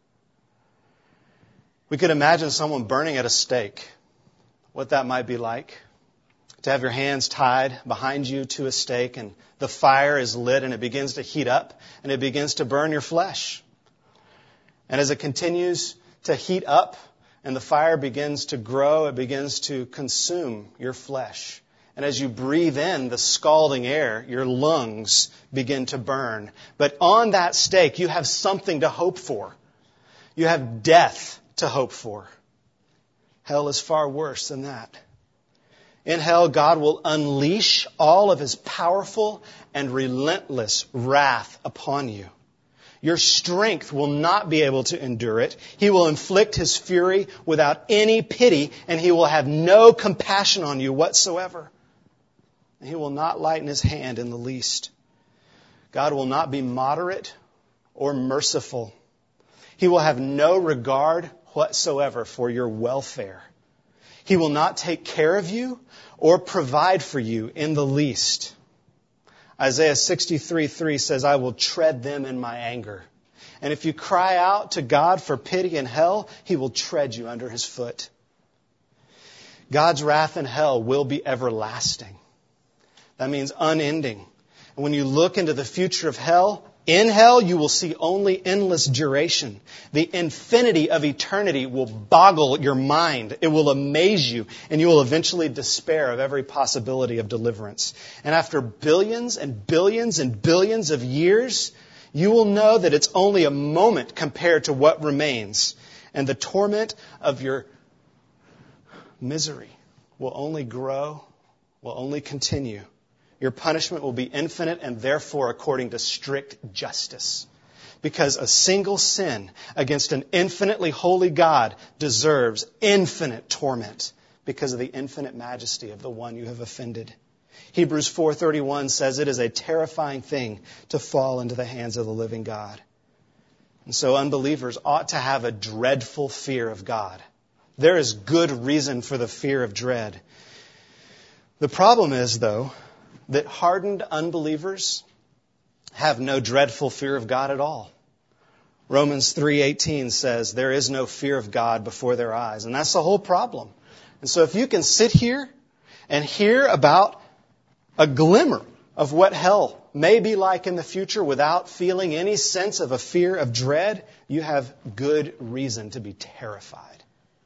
We could imagine someone burning at a stake, what that might be like. To have your hands tied behind you to a stake and the fire is lit and it begins to heat up and it begins to burn your flesh. And as it continues to heat up and the fire begins to grow, it begins to consume your flesh. And as you breathe in the scalding air, your lungs begin to burn. But on that stake, you have something to hope for. You have death to hope for. Hell is far worse than that. In hell, God will unleash all of His powerful and relentless wrath upon you. Your strength will not be able to endure it. He will inflict His fury without any pity, and He will have no compassion on you whatsoever. And He will not lighten His hand in the least. God will not be moderate or merciful. He will have no regard whatsoever for your welfare. He will not take care of you or provide for you in the least. Isaiah sixty-three three says, I will tread them in my anger. And if you cry out to God for pity in hell, He will tread you under His foot. God's wrath in hell will be everlasting. That means unending. And when you look into the future of hell, in hell you will see only endless duration. The infinity of eternity will boggle your mind. It will amaze you, and you will eventually despair of every possibility of deliverance. And after billions and billions and billions of years, you will know that it's only a moment compared to what remains. And the torment of your misery will only grow, will only continue. Your punishment will be infinite and therefore according to strict justice. Because a single sin against an infinitely holy God deserves infinite torment because of the infinite majesty of the one you have offended. Hebrews four thirty-one says it is a terrifying thing to fall into the hands of the living God. And so unbelievers ought to have a dreadful fear of God. There is good reason for the fear of dread. The problem is, though, that hardened unbelievers have no dreadful fear of God at all. Romans three eighteen says there is no fear of God before their eyes. And that's the whole problem. And so if you can sit here and hear about a glimmer of what hell may be like in the future without feeling any sense of a fear of dread, you have good reason to be terrified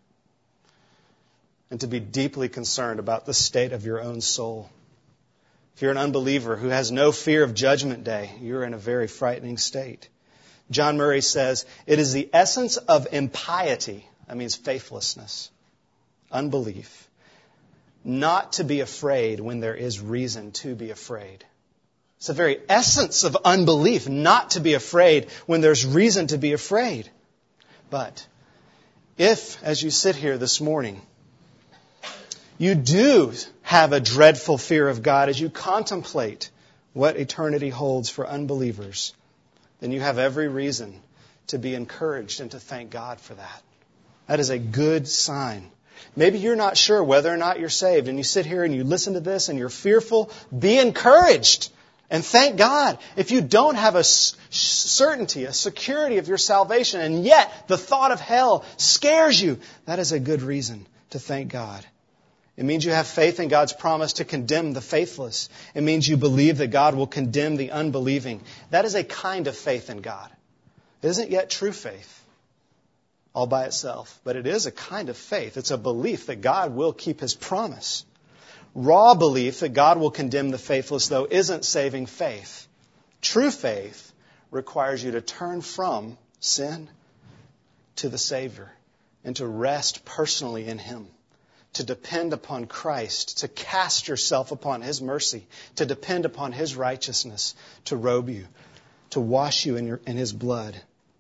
and to be deeply concerned about the state of your own soul. If you're an unbeliever who has no fear of Judgment Day, you're in a very frightening state. John Murray says, it is the essence of impiety, that means faithlessness, unbelief, not to be afraid when there is reason to be afraid. It's the very essence of unbelief, not to be afraid when there's reason to be afraid. But if, as you sit here this morning, you do have a dreadful fear of God as you contemplate what eternity holds for unbelievers, then you have every reason to be encouraged and to thank God for that. That is a good sign. Maybe you're not sure whether or not you're saved, and you sit here and you listen to this and you're fearful. Be encouraged and thank God. If you don't have a certainty, a security of your salvation, and yet the thought of hell scares you, that is a good reason to thank God. It means you have faith in God's promise to condemn the faithless. It means you believe that God will condemn the unbelieving. That is a kind of faith in God. It isn't yet true faith all by itself, but it is a kind of faith. It's a belief that God will keep His promise. Raw belief that God will condemn the faithless, though, isn't saving faith. True faith requires you to turn from sin to the Savior and to rest personally in Him. To depend upon Christ, to cast yourself upon His mercy, to depend upon His righteousness, to robe you, to wash you in, your, in His blood.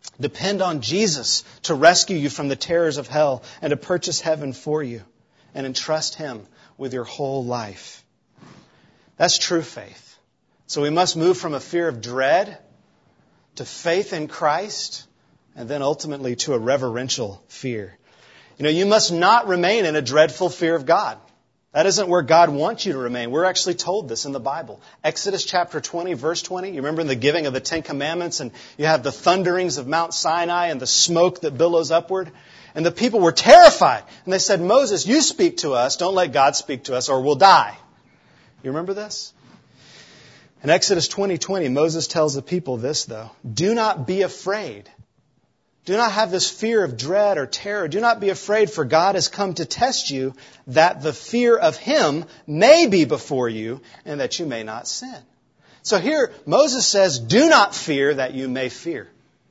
Depend on Jesus to rescue you from the terrors of hell and to purchase heaven for you, and entrust Him with your whole life. That's true faith. So we must move from a fear of dread to faith in Christ, and then ultimately to a reverential fear. You know, you must not remain in a dreadful fear of God. That isn't where God wants you to remain. We're actually told this in the Bible. Exodus chapter twenty, verse twenty. You remember in the giving of the Ten Commandments, and you have the thunderings of Mount Sinai and the smoke that billows upward. And the people were terrified. And they said, Moses, you speak to us. Don't let God speak to us or we'll die. You remember this? In Exodus twenty twenty, Moses tells the people this, though. Do not be afraid. Do not have this fear of dread or terror. Do not be afraid, for God has come to test you, that the fear of Him may be before you, and that you may not sin. So here, Moses says, do not fear that you may fear.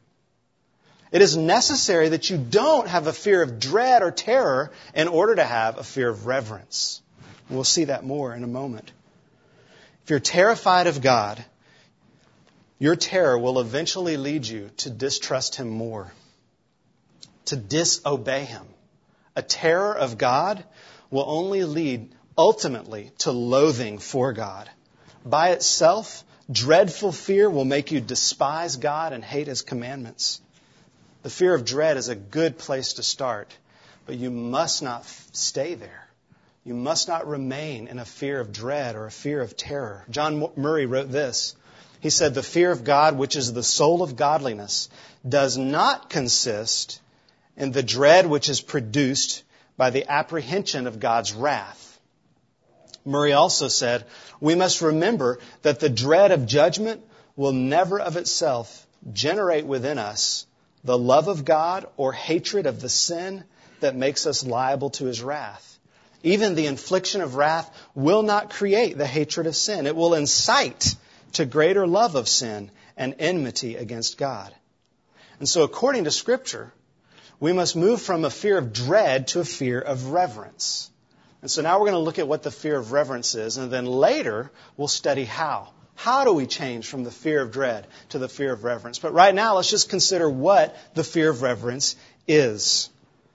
It is necessary that you don't have a fear of dread or terror in order to have a fear of reverence. We'll see that more in a moment. If you're terrified of God, your terror will eventually lead you to distrust Him more, to disobey Him. A terror of God will only lead ultimately to loathing for God. By itself, dreadful fear will make you despise God and hate His commandments. The fear of dread is a good place to start, but you must not stay there. You must not remain in a fear of dread or a fear of terror. John Murray wrote this. He said, the fear of God, which is the soul of godliness, does not consist in the dread which is produced by the apprehension of God's wrath. Murray also said, we must remember that the dread of judgment will never of itself generate within us the love of God or hatred of the sin that makes us liable to His wrath. Even the infliction of wrath will not create the hatred of sin. It will incite to greater love of sin and enmity against God. And so according to Scripture, we must move from a fear of dread to a fear of reverence. And so now we're going to look at what the fear of reverence is, and then later we'll study how. How do we change from the fear of dread to the fear of reverence? But right now, let's just consider what the fear of reverence is.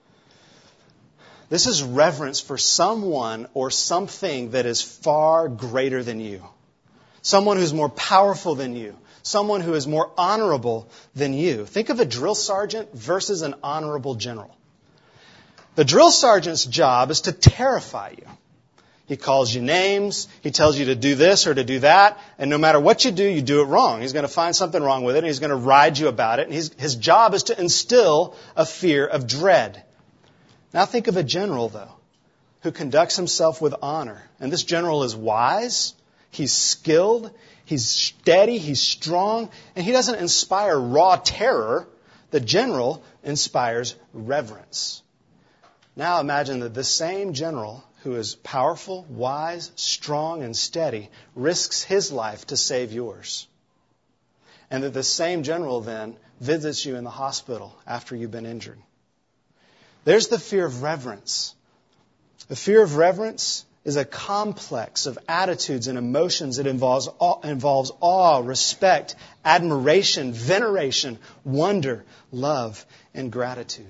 This is reverence for someone or something that is far greater than you. Someone who's more powerful than you. Someone who is more honorable than you. Think of a drill sergeant versus an honorable general. The drill sergeant's job is to terrify you. He calls you names. He tells you to do this or to do that. And no matter what you do, you do it wrong. He's going to find something wrong with it, and he's going to ride you about it. And his, his job is to instill a fear of dread. Now think of a general, though, who conducts himself with honor. And this general is wise. He's skilled, he's steady, he's strong, and he doesn't inspire raw terror. The general inspires reverence. Now imagine that this same general, who is powerful, wise, strong, and steady, risks his life to save yours. And that the same general then visits you in the hospital after you've been injured. There's the fear of reverence. The fear of reverence is a complex of attitudes and emotions. It involves awe, involves awe, respect, admiration, veneration, wonder, love, and gratitude.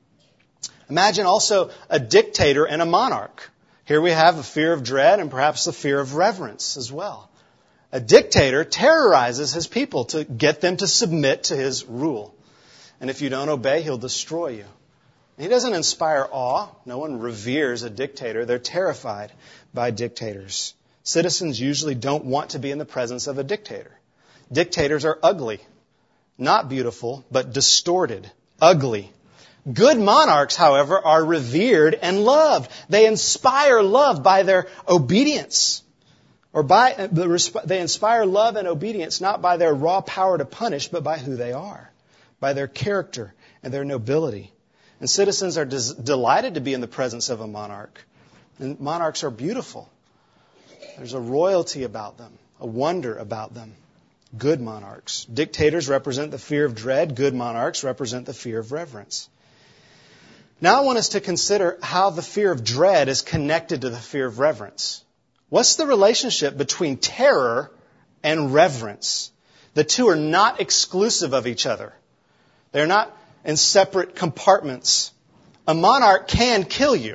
Imagine also a dictator and a monarch. Here we have a fear of dread and perhaps the fear of reverence as well. A dictator terrorizes his people to get them to submit to his rule. And if you don't obey, he'll destroy you. He doesn't inspire awe. No one reveres a dictator. They're terrified by dictators. Citizens usually don't want to be in the presence of a dictator. Dictators are ugly. Not beautiful, but distorted. Ugly. Good monarchs, however, are revered and loved. They inspire love by their obedience. Or by they inspire love and obedience not by their raw power to punish, but by who they are. By their character and their nobility. And citizens are des- delighted to be in the presence of a monarch. And monarchs are beautiful. There's a royalty about them, a wonder about them. Good monarchs. Dictators represent the fear of dread. Good monarchs represent the fear of reverence. Now I want us to consider how the fear of dread is connected to the fear of reverence. What's the relationship between terror and reverence? The two are not exclusive of each other. They're not in separate compartments. A monarch can kill you.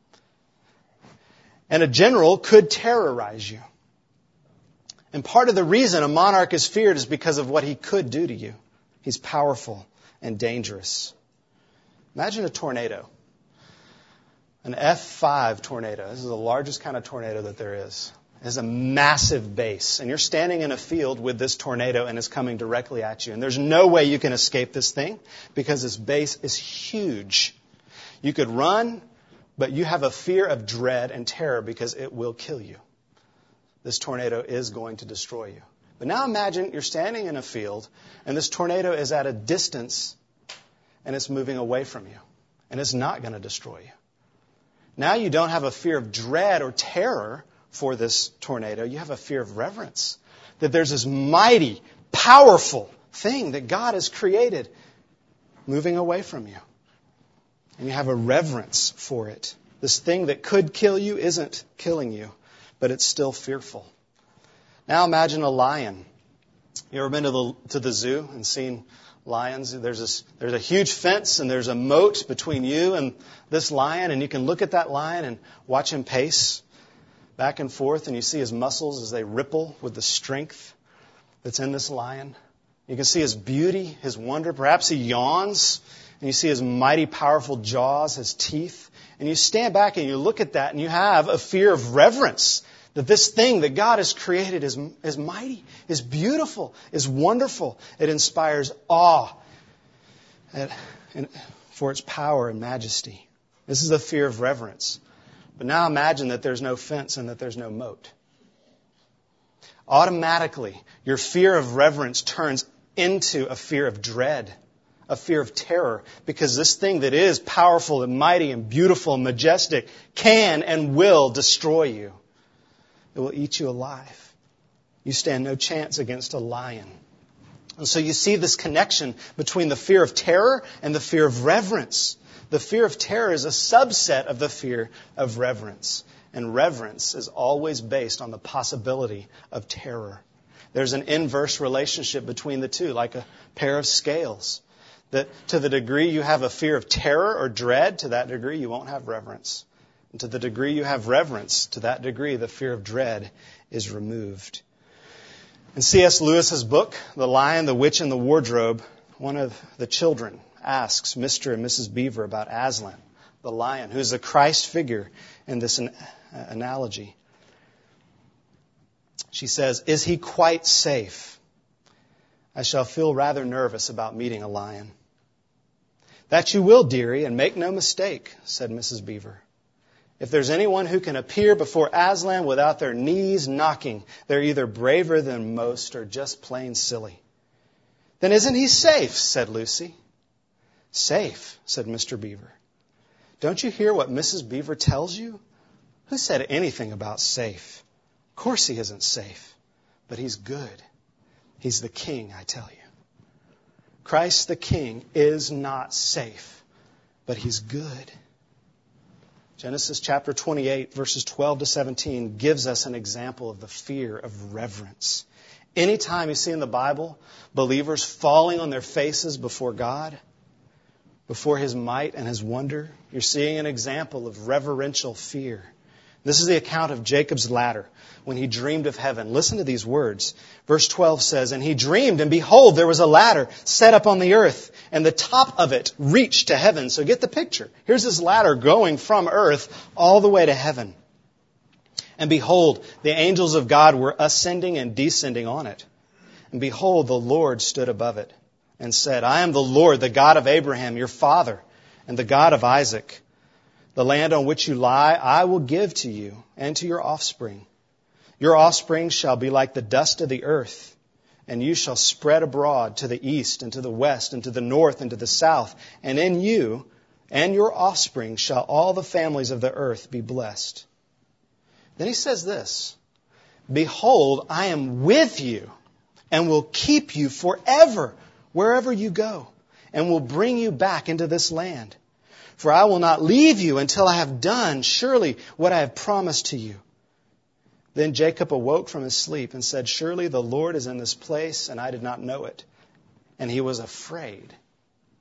And a general could terrorize you. And part of the reason a monarch is feared is because of what he could do to you. He's powerful and dangerous. Imagine a tornado. An F five tornado. This is the largest kind of tornado that there is. It has a massive base. And you're standing in a field with this tornado and it's coming directly at you. And there's no way you can escape this thing because this base is huge. You could run, but you have a fear of dread and terror because it will kill you. This tornado is going to destroy you. But now imagine you're standing in a field and this tornado is at a distance and it's moving away from you. And it's not going to destroy you. Now you don't have a fear of dread or terror for this tornado. You have a fear of reverence. That there's this mighty, powerful thing that God has created moving away from you. And you have a reverence for it. This thing that could kill you isn't killing you, but it's still fearful. Now imagine a lion. You ever been to the, to the zoo and seen lions? There's this, there's a huge fence and there's a moat between you and this lion, and you can look at that lion and watch him pace back and forth, and you see his muscles as they ripple with the strength that's in this lion. You can see his beauty, his wonder. Perhaps he yawns, and you see his mighty, powerful jaws, his teeth. And you stand back and you look at that and you have a fear of reverence. That this thing that God has created is, is mighty, is beautiful, is wonderful. It inspires awe at, and, for its power and majesty. This is the fear of reverence. But now imagine that there's no fence and that there's no moat. Automatically, your fear of reverence turns into a fear of dread, a fear of terror, because this thing that is powerful and mighty and beautiful and majestic can and will destroy you. It will eat you alive. You stand no chance against a lion. And so you see this connection between the fear of terror and the fear of reverence. The fear of terror is a subset of the fear of reverence. And reverence is always based on the possibility of terror. There's an inverse relationship between the two, like a pair of scales. That to the degree you have a fear of terror or dread, to that degree you won't have reverence. And to the degree you have reverence, to that degree the fear of dread is removed. In C S Lewis's book, The Lion, the Witch, and the Wardrobe, one of the children asks Mister and Missus Beaver about Aslan, the lion, who's the Christ figure in this an- analogy. She says, "Is he quite safe? I shall feel rather nervous about meeting a lion." "That you will, dearie, and make no mistake," said Missus Beaver. "If there's anyone who can appear before Aslan without their knees knocking, they're either braver than most or just plain silly." "Then isn't he safe?" said Lucy. "Safe," said Mister Beaver. "Don't you hear what Missus Beaver tells you? Who said anything about safe? Of course he isn't safe, but he's good. He's the king, I tell you. Christ the King is not safe, but he's good." Genesis chapter twenty-eight, verses twelve to seventeen, gives us an example of the fear of reverence. Anytime you see in the Bible believers falling on their faces before God, before His might and His wonder, you're seeing an example of reverential fear. This is the account of Jacob's ladder when he dreamed of heaven. Listen to these words. Verse twelve says, "And he dreamed, and behold, there was a ladder set up on the earth, and the top of it reached to heaven." So get the picture. Here's this ladder going from earth all the way to heaven. "And behold, the angels of God were ascending and descending on it. And behold, the Lord stood above it and said, I am the Lord, the God of Abraham, your father, and the God of Isaac. The land on which you lie, I will give to you and to your offspring. Your offspring shall be like the dust of the earth, and you shall spread abroad to the east and to the west and to the north and to the south. And in you and your offspring shall all the families of the earth be blessed." Then he says this, "Behold, I am with you and will keep you forever wherever you go, and will bring you back into this land. For I will not leave you until I have done surely what I have promised to you." Then Jacob awoke from his sleep and said, "Surely the Lord is in this place, and I did not know it." And he was afraid.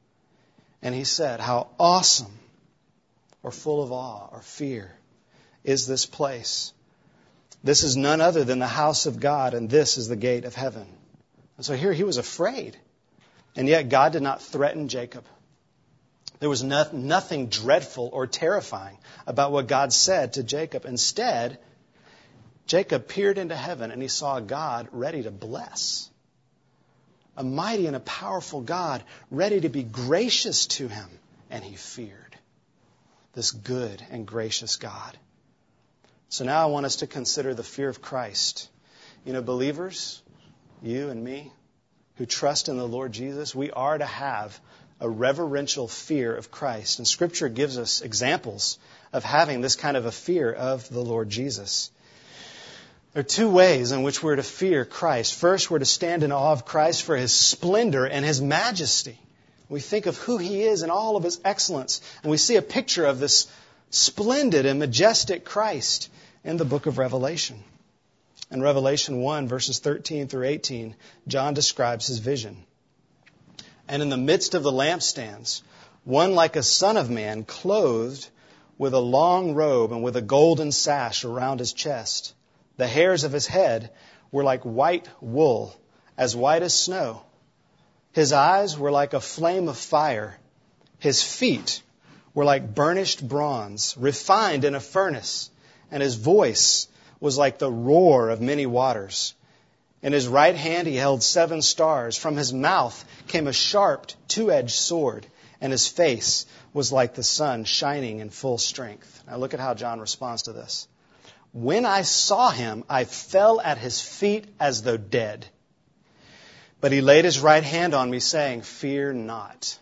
And he said, how awesome or full of awe or fear is this place. This is none other than the house of God, and this is the gate of heaven. And so here he was afraid. And yet God did not threaten Jacob. There was no, nothing dreadful or terrifying about what God said to Jacob. Instead, Jacob peered into heaven and he saw God ready to bless. A mighty and a powerful God ready to be gracious to him. And he feared this good and gracious God. So now I want us to consider the fear of Christ. You know, believers, you and me, who trust in the Lord Jesus, we are to have a reverential fear of Christ. And Scripture gives us examples of having this kind of a fear of the Lord Jesus. There are two ways in which we're to fear Christ. First, we're to stand in awe of Christ for His splendor and His majesty. We think of who He is and all of His excellence. And we see a picture of this splendid and majestic Christ in the book of Revelation. In Revelation one, verses thirteen through eighteen, John describes his vision. And in the midst of the lampstands, one like a son of man, clothed with a long robe and with a golden sash around his chest. The hairs of his head were like white wool, as white as snow. His eyes were like a flame of fire. His feet were like burnished bronze, refined in a furnace. And his voice was like the roar of many waters. In his right hand he held seven stars. From his mouth came a sharp, two-edged sword. And his face was like the sun shining in full strength. Now look at how John responds to this. When I saw him, I fell at his feet as though dead. But he laid his right hand on me, saying, fear not.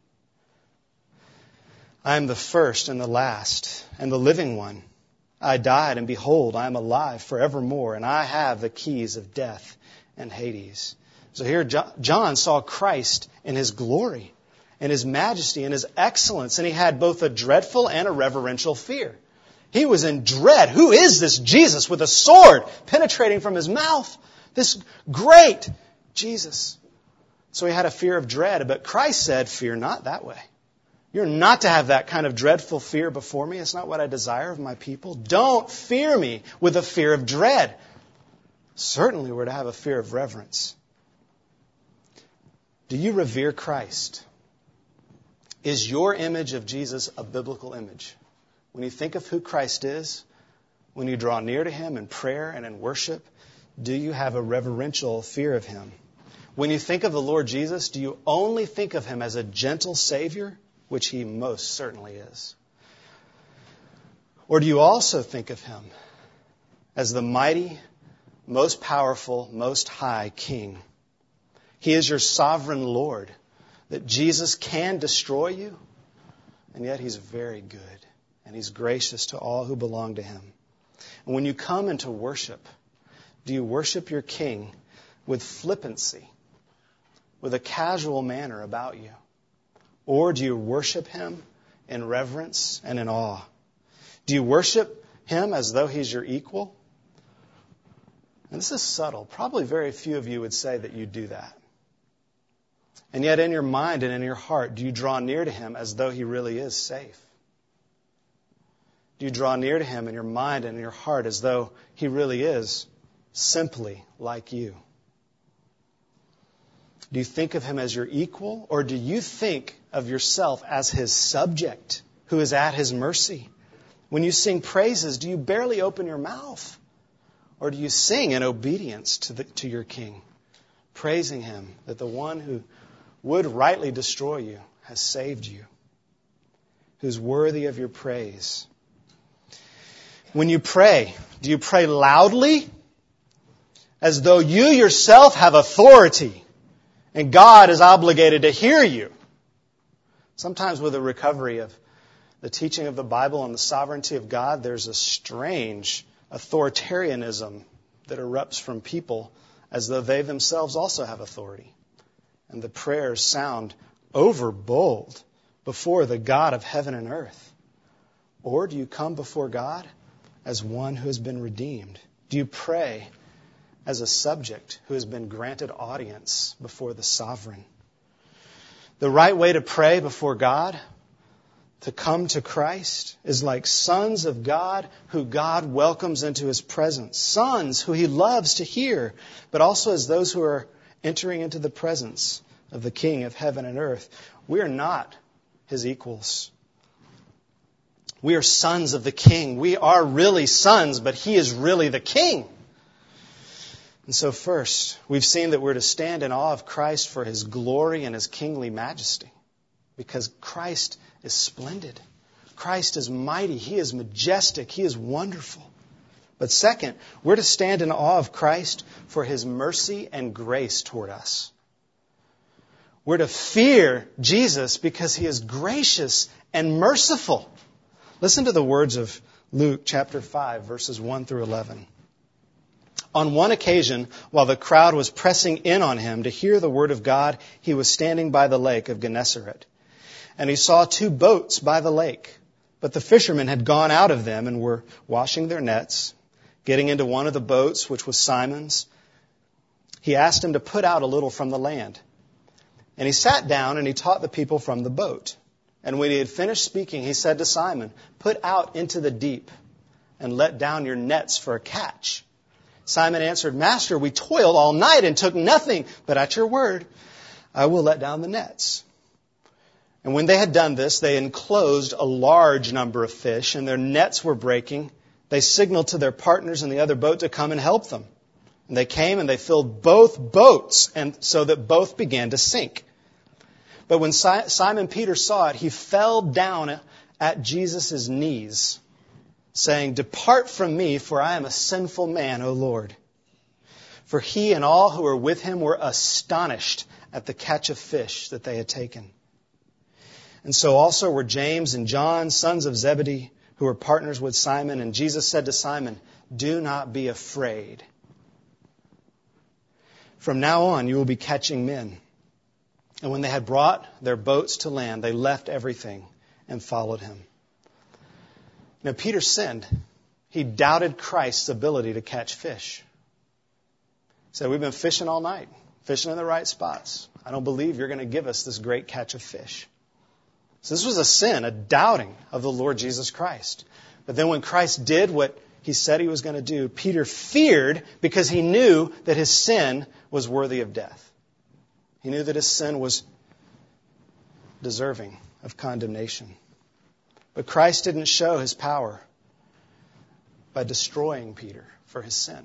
I am the first and the last, and the living one. I died, and behold, I am alive forevermore, and I have the keys of death and Hades. So here John saw Christ in His glory, in His majesty, in His excellence, and he had both a dreadful and a reverential fear. He was in dread. Who is this Jesus with a sword penetrating from His mouth? This great Jesus. So he had a fear of dread, but Christ said, fear not that way. You're not to have that kind of dreadful fear before me. It's not what I desire of my people. Don't fear me with a fear of dread. Certainly we're to have a fear of reverence. Do you revere Christ? Is your image of Jesus a biblical image? When you think of who Christ is, when you draw near to Him in prayer and in worship, do you have a reverential fear of Him? When you think of the Lord Jesus, do you only think of Him as a gentle Savior, which He most certainly is? Or do you also think of Him as the mighty, most powerful, most high King? He is your sovereign Lord, that Jesus can destroy you, and yet He's very good, and He's gracious to all who belong to Him. And when you come into worship, do you worship your King with flippancy, with a casual manner about you? Or do you worship Him in reverence and in awe? Do you worship Him as though He's your equal? And this is subtle. Probably very few of you would say that you do that. And yet in your mind and in your heart, do you draw near to Him as though He really is safe? Do you draw near to Him in your mind and in your heart as though He really is simply like you? Do you think of Him as your equal, or do you think of yourself as His subject who is at His mercy? When you sing praises, do you barely open your mouth? Or do you sing in obedience to, the, to your King, praising Him that the one who would rightly destroy you has saved you, who's worthy of your praise? When you pray, do you pray loudly as though you yourself have authority and God is obligated to hear you? Sometimes with the recovery of the teaching of the Bible and the sovereignty of God, there's a strange authoritarianism that erupts from people as though they themselves also have authority. And the prayers sound overbold before the God of heaven and earth. Or do you come before God as one who has been redeemed? Do you pray as a subject who has been granted audience before the sovereign? The right way to pray before God, to come to Christ, is like sons of God who God welcomes into His presence. Sons who He loves to hear, but also as those who are entering into the presence of the King of heaven and earth. We are not His equals. We are sons of the King. We are really sons, but He is really the King. And so first, we've seen that we're to stand in awe of Christ for His glory and His kingly majesty. Because Christ is splendid. Christ is mighty. He is majestic. He is wonderful. But second, we're to stand in awe of Christ for His mercy and grace toward us. We're to fear Jesus because He is gracious and merciful. Listen to the words of Luke chapter five, verses one through eleven. On one occasion, while the crowd was pressing in on Him to hear the word of God, He was standing by the lake of Gennesaret. And He saw two boats by the lake. But the fishermen had gone out of them and were washing their nets. Getting into one of the boats, which was Simon's, He asked him to put out a little from the land. And He sat down and He taught the people from the boat. And when He had finished speaking, He said to Simon, "Put out into the deep and let down your nets for a catch." Simon answered, "Master, we toiled all night and took nothing, but at your word, I will let down the nets." And when they had done this, they enclosed a large number of fish, and their nets were breaking. They signaled to their partners in the other boat to come and help them. And they came and they filled both boats, and so that both began to sink. But when Simon Peter saw it, he fell down at Jesus' knees, saying, "Depart from me, for I am a sinful man, O Lord." For he and all who were with him were astonished at the catch of fish that they had taken. And so also were James and John, sons of Zebedee, who were partners with Simon. And Jesus said to Simon, "Do not be afraid. From now on you will be catching men." And when they had brought their boats to land, they left everything and followed Him. Now Peter sinned. He doubted Christ's ability to catch fish. He said, "We've been fishing all night, fishing in the right spots. I don't believe you're going to give us this great catch of fish." So this was a sin, a doubting of the Lord Jesus Christ. But then when Christ did what He said He was going to do, Peter feared because he knew that his sin was worthy of death. He knew that his sin was deserving of condemnation. But Christ didn't show His power by destroying Peter for his sin.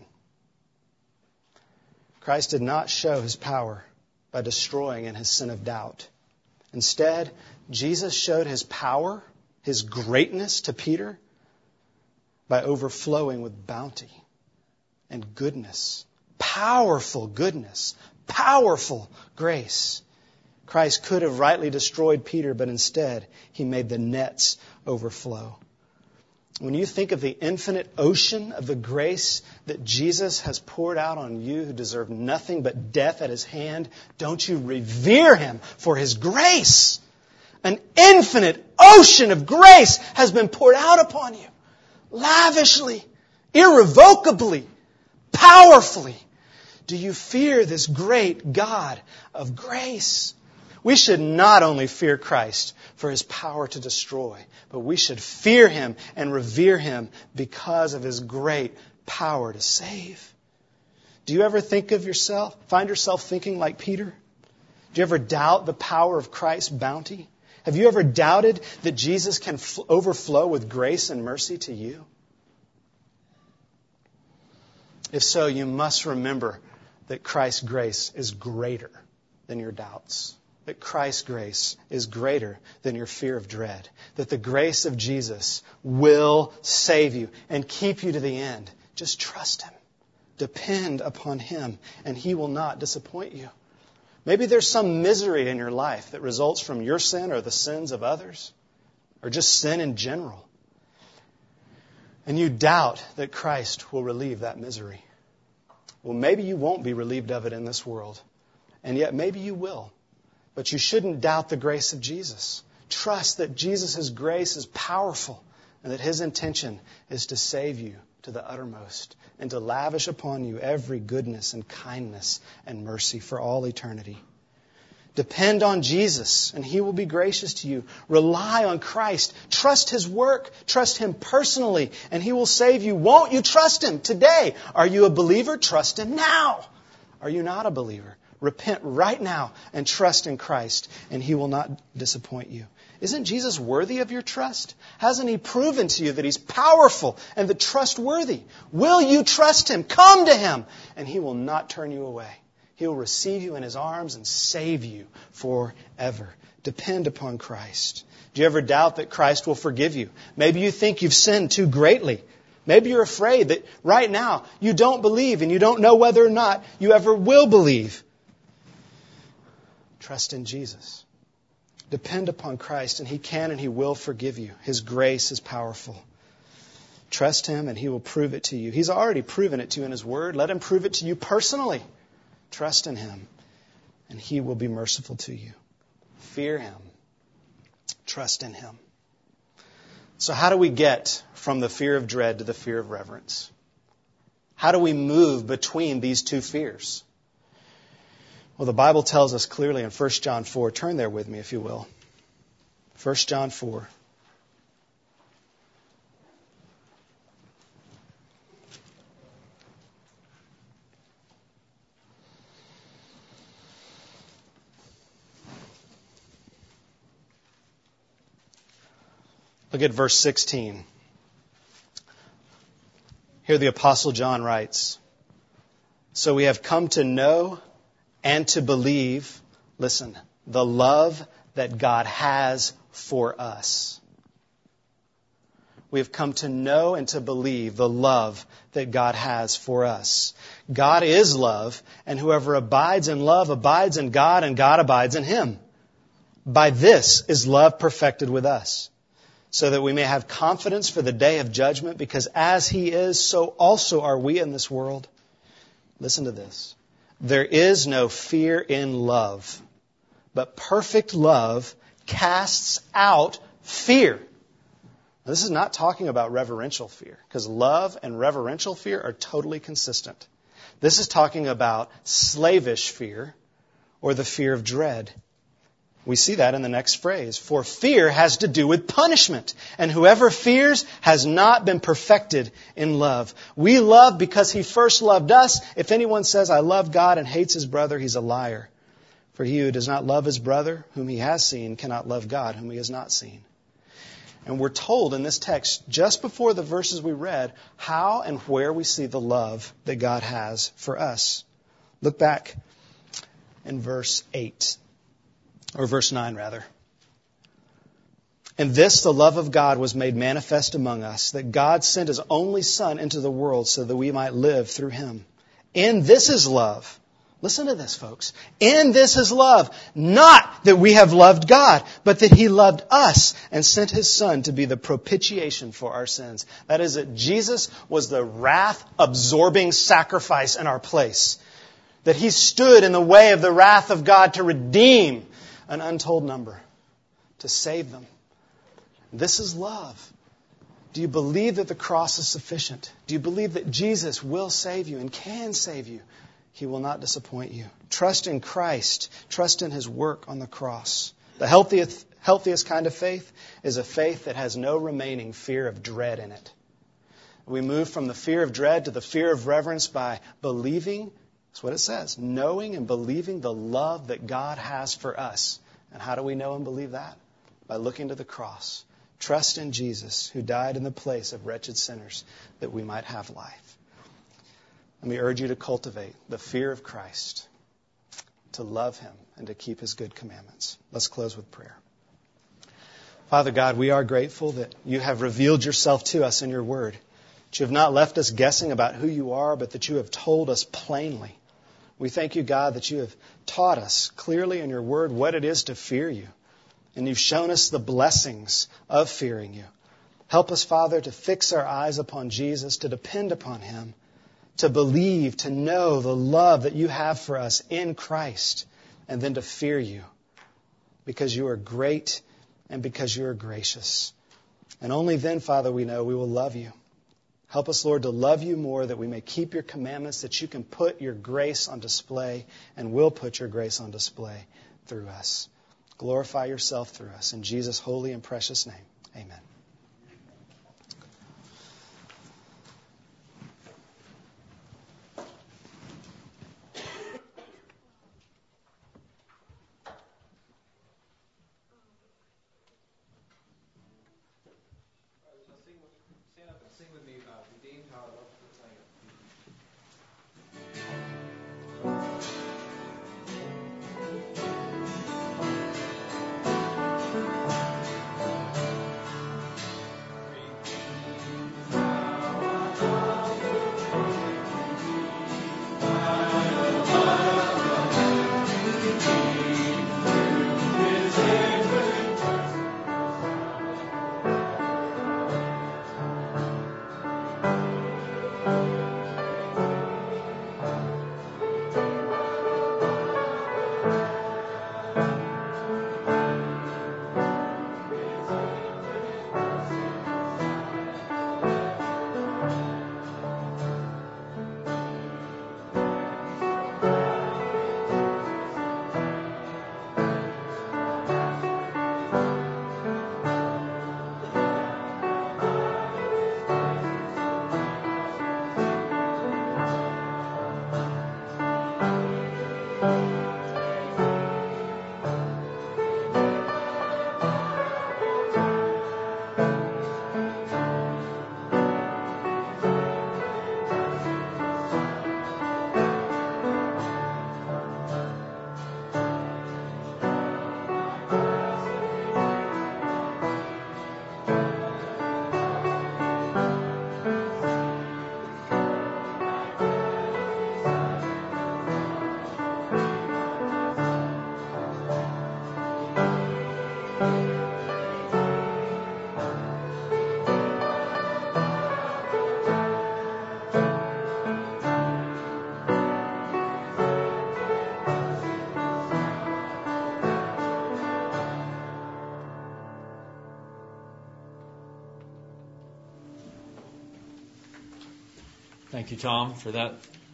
Christ did not show His power by destroying in his sin of doubt. Instead, Jesus showed His power, His greatness to Peter by overflowing with bounty and goodness. Powerful goodness. Powerful grace. Christ could have rightly destroyed Peter, but instead He made the nets overflow. When you think of the infinite ocean of the grace that Jesus has poured out on you who deserve nothing but death at His hand, don't you revere Him for His grace? An infinite ocean of grace has been poured out upon you. Lavishly, irrevocably, powerfully. Do you fear this great God of grace? We should not only fear Christ for His power to destroy, but we should fear Him and revere Him because of His great power to save. Do you ever think of yourself, find yourself thinking like Peter? Do you ever doubt the power of Christ's bounty? Have you ever doubted that Jesus can f- overflow with grace and mercy to you? If so, you must remember that Christ's grace is greater than your doubts. That Christ's grace is greater than your fear of dread. That the grace of Jesus will save you and keep you to the end. Just trust Him. Depend upon Him, and He will not disappoint you. Maybe there's some misery in your life that results from your sin or the sins of others, or just sin in general. And you doubt that Christ will relieve that misery. Well, maybe you won't be relieved of it in this world, and yet maybe you will. But you shouldn't doubt the grace of Jesus. Trust that Jesus' grace is powerful and that His intention is to save you to the uttermost and to lavish upon you every goodness and kindness and mercy for all eternity. Depend on Jesus, and He will be gracious to you. Rely on Christ. Trust His work. Trust Him personally, and He will save you. Won't you trust Him today? Are you a believer? Trust Him now. Are you not a believer? Repent right now and trust in Christ, and He will not disappoint you. Isn't Jesus worthy of your trust? Hasn't He proven to you that He's powerful and that trustworthy? Will you trust Him? Come to Him, and He will not turn you away. He will receive you in His arms and save you forever. Depend upon Christ. Do you ever doubt that Christ will forgive you? Maybe you think you've sinned too greatly. Maybe you're afraid that right now you don't believe and you don't know whether or not you ever will believe. Trust in Jesus. Depend upon Christ, and He can and He will forgive you. His grace is powerful. Trust Him, and He will prove it to you. He's already proven it to you in His Word. Let Him prove it to you personally. Trust in Him, and He will be merciful to you. Fear Him. Trust in Him. So how do we get from the fear of dread to the fear of reverence? How do we move between these two fears? Well, the Bible tells us clearly in First John four. Turn there with me, if you will. First John four. Look at verse sixteen. Here the Apostle John writes, "So we have come to know and to believe," listen, "the love that God has for us." We have come to know and to believe the love that God has for us. God is love, and whoever abides in love abides in God, and God abides in him. By this is love perfected with us, so that we may have confidence for the day of judgment, because as He is, so also are we in this world. Listen to this. There is no fear in love, but perfect love casts out fear. Now, this is not talking about reverential fear, because love and reverential fear are totally consistent. This is talking about slavish fear, or the fear of dread. We see that in the next phrase. For fear has to do with punishment, and whoever fears has not been perfected in love. We love because He first loved us. If anyone says, "I love God," and hates his brother, he's a liar. For he who does not love his brother, whom he has seen, cannot love God, whom he has not seen. And we're told in this text, just before the verses we read, how and where we see the love that God has for us. Look back in verse eight. Or verse nine, rather. "And this, the love of God, was made manifest among us, that God sent His only Son into the world so that we might live through Him. In this is love." Listen to this, folks. "In this is love, not that we have loved God, but that He loved us and sent His Son to be the propitiation for our sins." That is, that Jesus was the wrath-absorbing sacrifice in our place. That He stood in the way of the wrath of God to redeem an untold number, to save them. This is love. Do you believe that the cross is sufficient? Do you believe that Jesus will save you and can save you? He will not disappoint you. Trust in Christ. Trust in His work on the cross. The healthiest, healthiest kind of faith is a faith that has no remaining fear of dread in it. We move from the fear of dread to the fear of reverence by believing. That's what it says. Knowing and believing the love that God has for us. And how do we know and believe that? By looking to the cross. Trust in Jesus, who died in the place of wretched sinners that we might have life. Let me urge you to cultivate the fear of Christ, to love Him, and to keep His good commandments. Let's close with prayer. Father God, we are grateful that You have revealed Yourself to us in Your Word. That You have not left us guessing about who You are, but that You have told us plainly. We thank You, God, that You have taught us clearly in Your Word what it is to fear You. And You've shown us the blessings of fearing You. Help us, Father, to fix our eyes upon Jesus, to depend upon Him, to believe, to know the love that You have for us in Christ, and then to fear You, because You are great and because You are gracious. And only then, Father, we know we will love You. Help us, Lord, to love You more, that we may keep Your commandments, that You can put Your grace on display and will put Your grace on display through us. Glorify yourself through us. In Jesus' holy and precious name, amen. Stand up and sing with me about Redeemed, How I Love to Proclaim It. Thank you, Tom, for that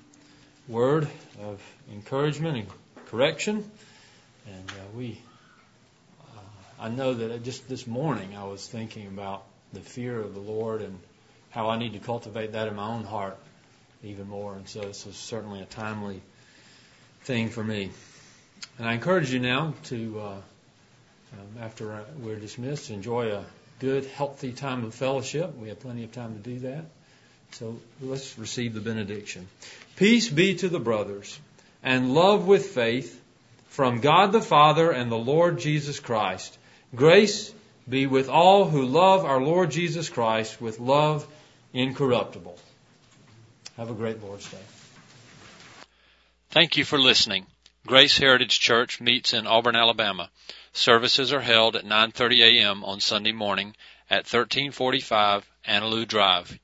word of encouragement and correction. And uh, we, uh, I know that just this morning I was thinking about the fear of the Lord and how I need to cultivate that in my own heart even more. And so this is certainly a timely thing for me. And I encourage you now to, uh, um, after we're dismissed, enjoy a good, healthy time of fellowship. We have plenty of time to do that. So let's receive the benediction. Peace be to the brothers, and love with faith from God the Father and the Lord Jesus Christ. Grace be with all who love our Lord Jesus Christ with love incorruptible. Have a great Lord's Day. Thank you for listening. Grace Heritage Church meets in Auburn, Alabama. Services are held at nine thirty a.m. on Sunday morning at thirteen forty-five Annaloo Drive.